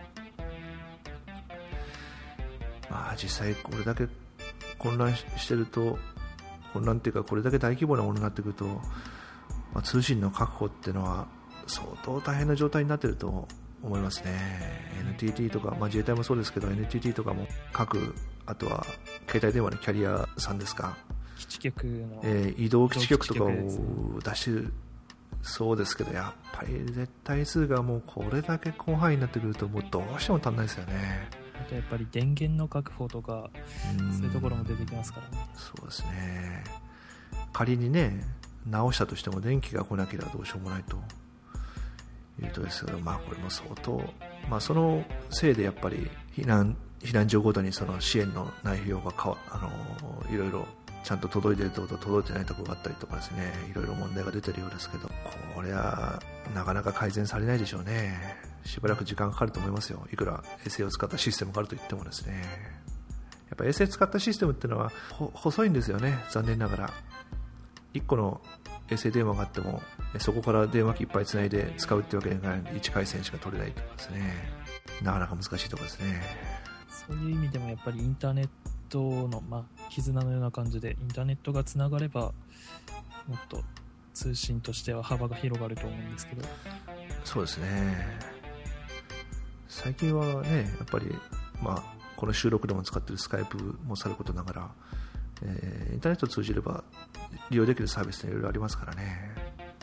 まあ、実際これだけ混乱してると、混乱っていうかこれだけ大規模なものになってくると、まあ、通信の確保っていうのは相当大変な状態になっていると思いますね。 エヌティーティー とか、まあ、自衛隊もそうですけど エヌティーティー とかも各、あとは携帯電話のキャリアさんですか、 基地局の、 えー、移動基地局とかを出してるそうですけど、やっぱり絶対数がもうこれだけ広範囲になってくるともうどうしても足んないですよね。 あとやっぱり電源の確保とかそういうところも出てきますからね。 そうですね。仮にね直したとしても電気が来なければどうしようもないというとですけど、まあこれも相当、まあ、そのせいでやっぱり避難避難所ごとにその支援の内容が変わあのいろいろちゃんと届いているところと届いてないところがあったりとかですね、いろいろ問題が出ているようですけど、これはなかなか改善されないでしょうね。しばらく時間かかると思いますよ。いくら衛星を使ったシステムがあると言ってもですね。やっぱ衛星使ったシステムっていうのは細いんですよね、残念ながら。いっこの衛星電話があってもそこから電話機いっぱいつないで使うってわけにはいかないのでいち回線しか取れないとかですね、なかなか難しいところですね。 そういう意味でもやっぱりインターネットの、まあ、絆のような感じでインターネットがつながればもっと通信としては幅が広がると思うんですけど。 そうですね。最近はねやっぱり、まあ、この収録でも使っているスカイプもさることながら、えー、インターネットを通じれば利用できるサービスっていろいろありますからね。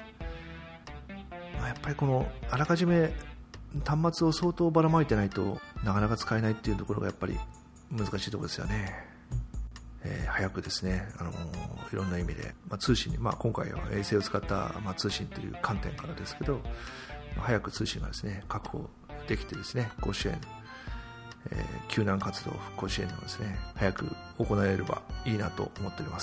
まあ、やっぱりこのあらかじめ端末を相当ばらまいてないとなかなか使えないっていうところがやっぱり難しいところですよね。えー、早くですね、あのー、いろんな意味で、まあ、通信に、まあ、今回は衛星を使った、まあ、通信という観点からですけど、まあ、早く通信がですね確保できてですね、復興支援、えー、救難活動復興支援のですね早く行えればいいなと思っております。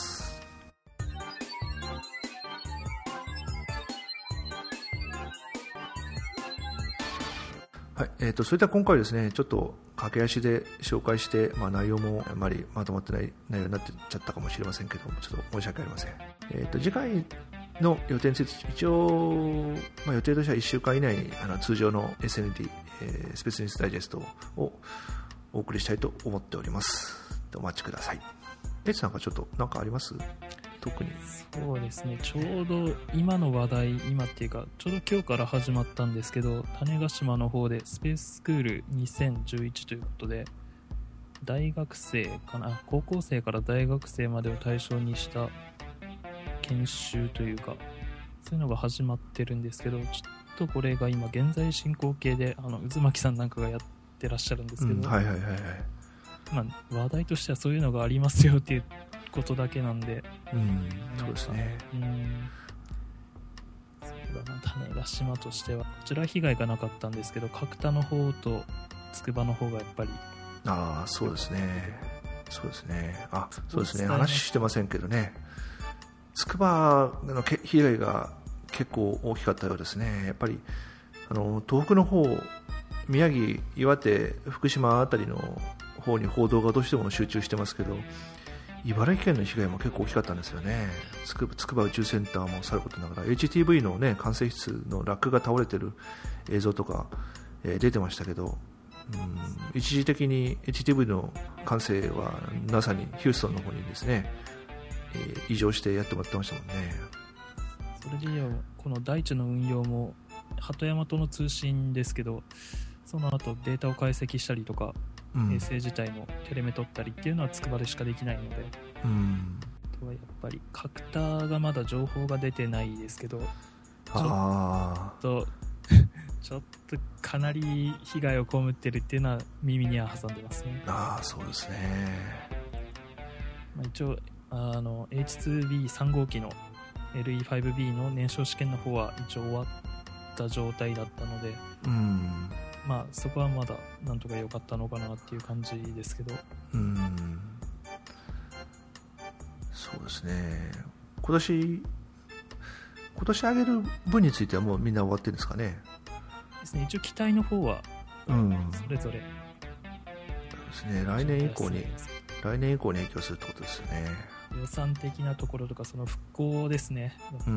はい、えーと、それでは今回ですねちょっと駆け足で紹介して、まあ、内容もあまりまとまってない内容になってちゃったかもしれませんけども、ちょっと申し訳ありません。えーと、次回の予定について一応、まあ、予定としてはいっしゅうかん以内にあの通常の エスエヌディー、えー、スペースニュースダイジェストをお送りしたいと思っております。お待ちください。エイチさんがちょっと何かあります？特に。 そうですね、ちょうど今の話題、今っていうかちょうど今日から始まったんですけど、種子島の方でスペーススクールにせんじゅういちということで大学生かな、高校生から大学生までを対象にした研修というかそういうのが始まってるんですけど、ちょっとこれが今現在進行形であの渦巻さんなんかがやってらっしゃるんですけど、 うん、はいはいはいはい、 まあ、話題としてはそういうのがありますよっていうことだけなんで、 うん、そうですね。 うん、そうだな、種子島としてはこちら被害がなかったんですけど、角田の方と筑波の方がやっぱり。 ああ、そうですね。そうですね。あ、そうですね。話してませんけどね。筑波の被害が結構大きかったようですね。やっぱりあの東北の方、宮城、岩手、福島あたりの方に報道がどうしても集中してますけど、茨城県の被害も結構大きかったんですよね。つく筑波宇宙センターもさることながら エイチティーブイ の、ね、管制室のラックが倒れてる映像とか、えー、出てましたけど、うん、一時的に エイチティーブイ の管制は ナサ にヒューストンの方にですね、えー、移乗してやってもらってましたもんね。 それでいうこの大地の運用も鳩山との通信ですけど、その後データを解析したりとか、うん、衛星自体もテレメ取ったりっていうのは筑波でしかできないので、 うん、 とはやっぱり角田がまだ情報が出てないですけど、 あちょっとちょっとかなり被害を被ってるっていうのは耳には挟んでますね。 ああ、そうですね。 まあ、一応あの エイチツービーさん 号機の エルイーファイブビー の燃焼試験の方は一応終わった状態だったので、 うん、 まあそこはまだなんとか良かったのかなっていう感じですけど、 うん、そうですね。今年今年上げる分についてはもうみんな終わってるんですかね。 ですね、一応機体の方はそれぞれ、 うん、ですね、来年以降に来年以降に影響するってことですよね。 予算的なところとかその復興ですね。 うん、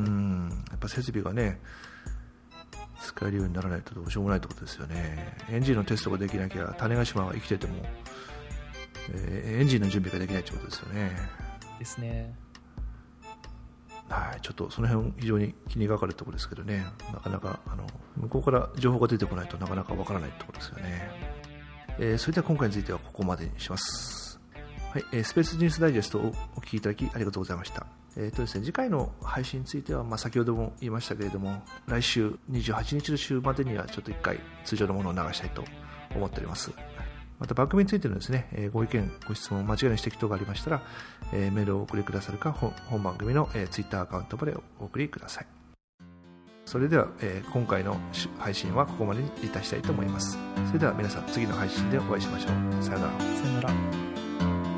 やっぱ設備がね使えるようにならないとどうしようもないってことですよね。エンジンのテストができなきゃ種子島が生きてても、えー、エンジンの準備ができないってことですよね。 ですね。 はい、ちょっとその辺非常に気にかかるところですけどね、なかなかあの向こうから情報が出てこないとなかなかわからないところですよね。えー、それでは今回についてはここまでにします。はい、えー、スペースニュースダイジェストをお聞きいただきありがとうございました。えーとですね、次回の配信については、まあ、先ほども言いましたけれども、来週にじゅうはちにちの週までにはちょっといっかい通常のものを流したいと思っております。また番組についてのですね、えー、ご意見ご質問間違いの指摘等がありましたら、えー、メールをお送りくださるか本, 本番組の、えー、ツイッターアカウントまでお送りください。それでは、えー、今回の配信はここまでにいたしたいと思います。それでは皆さん次の配信でお会いしましょう。さよなら。 さよなら。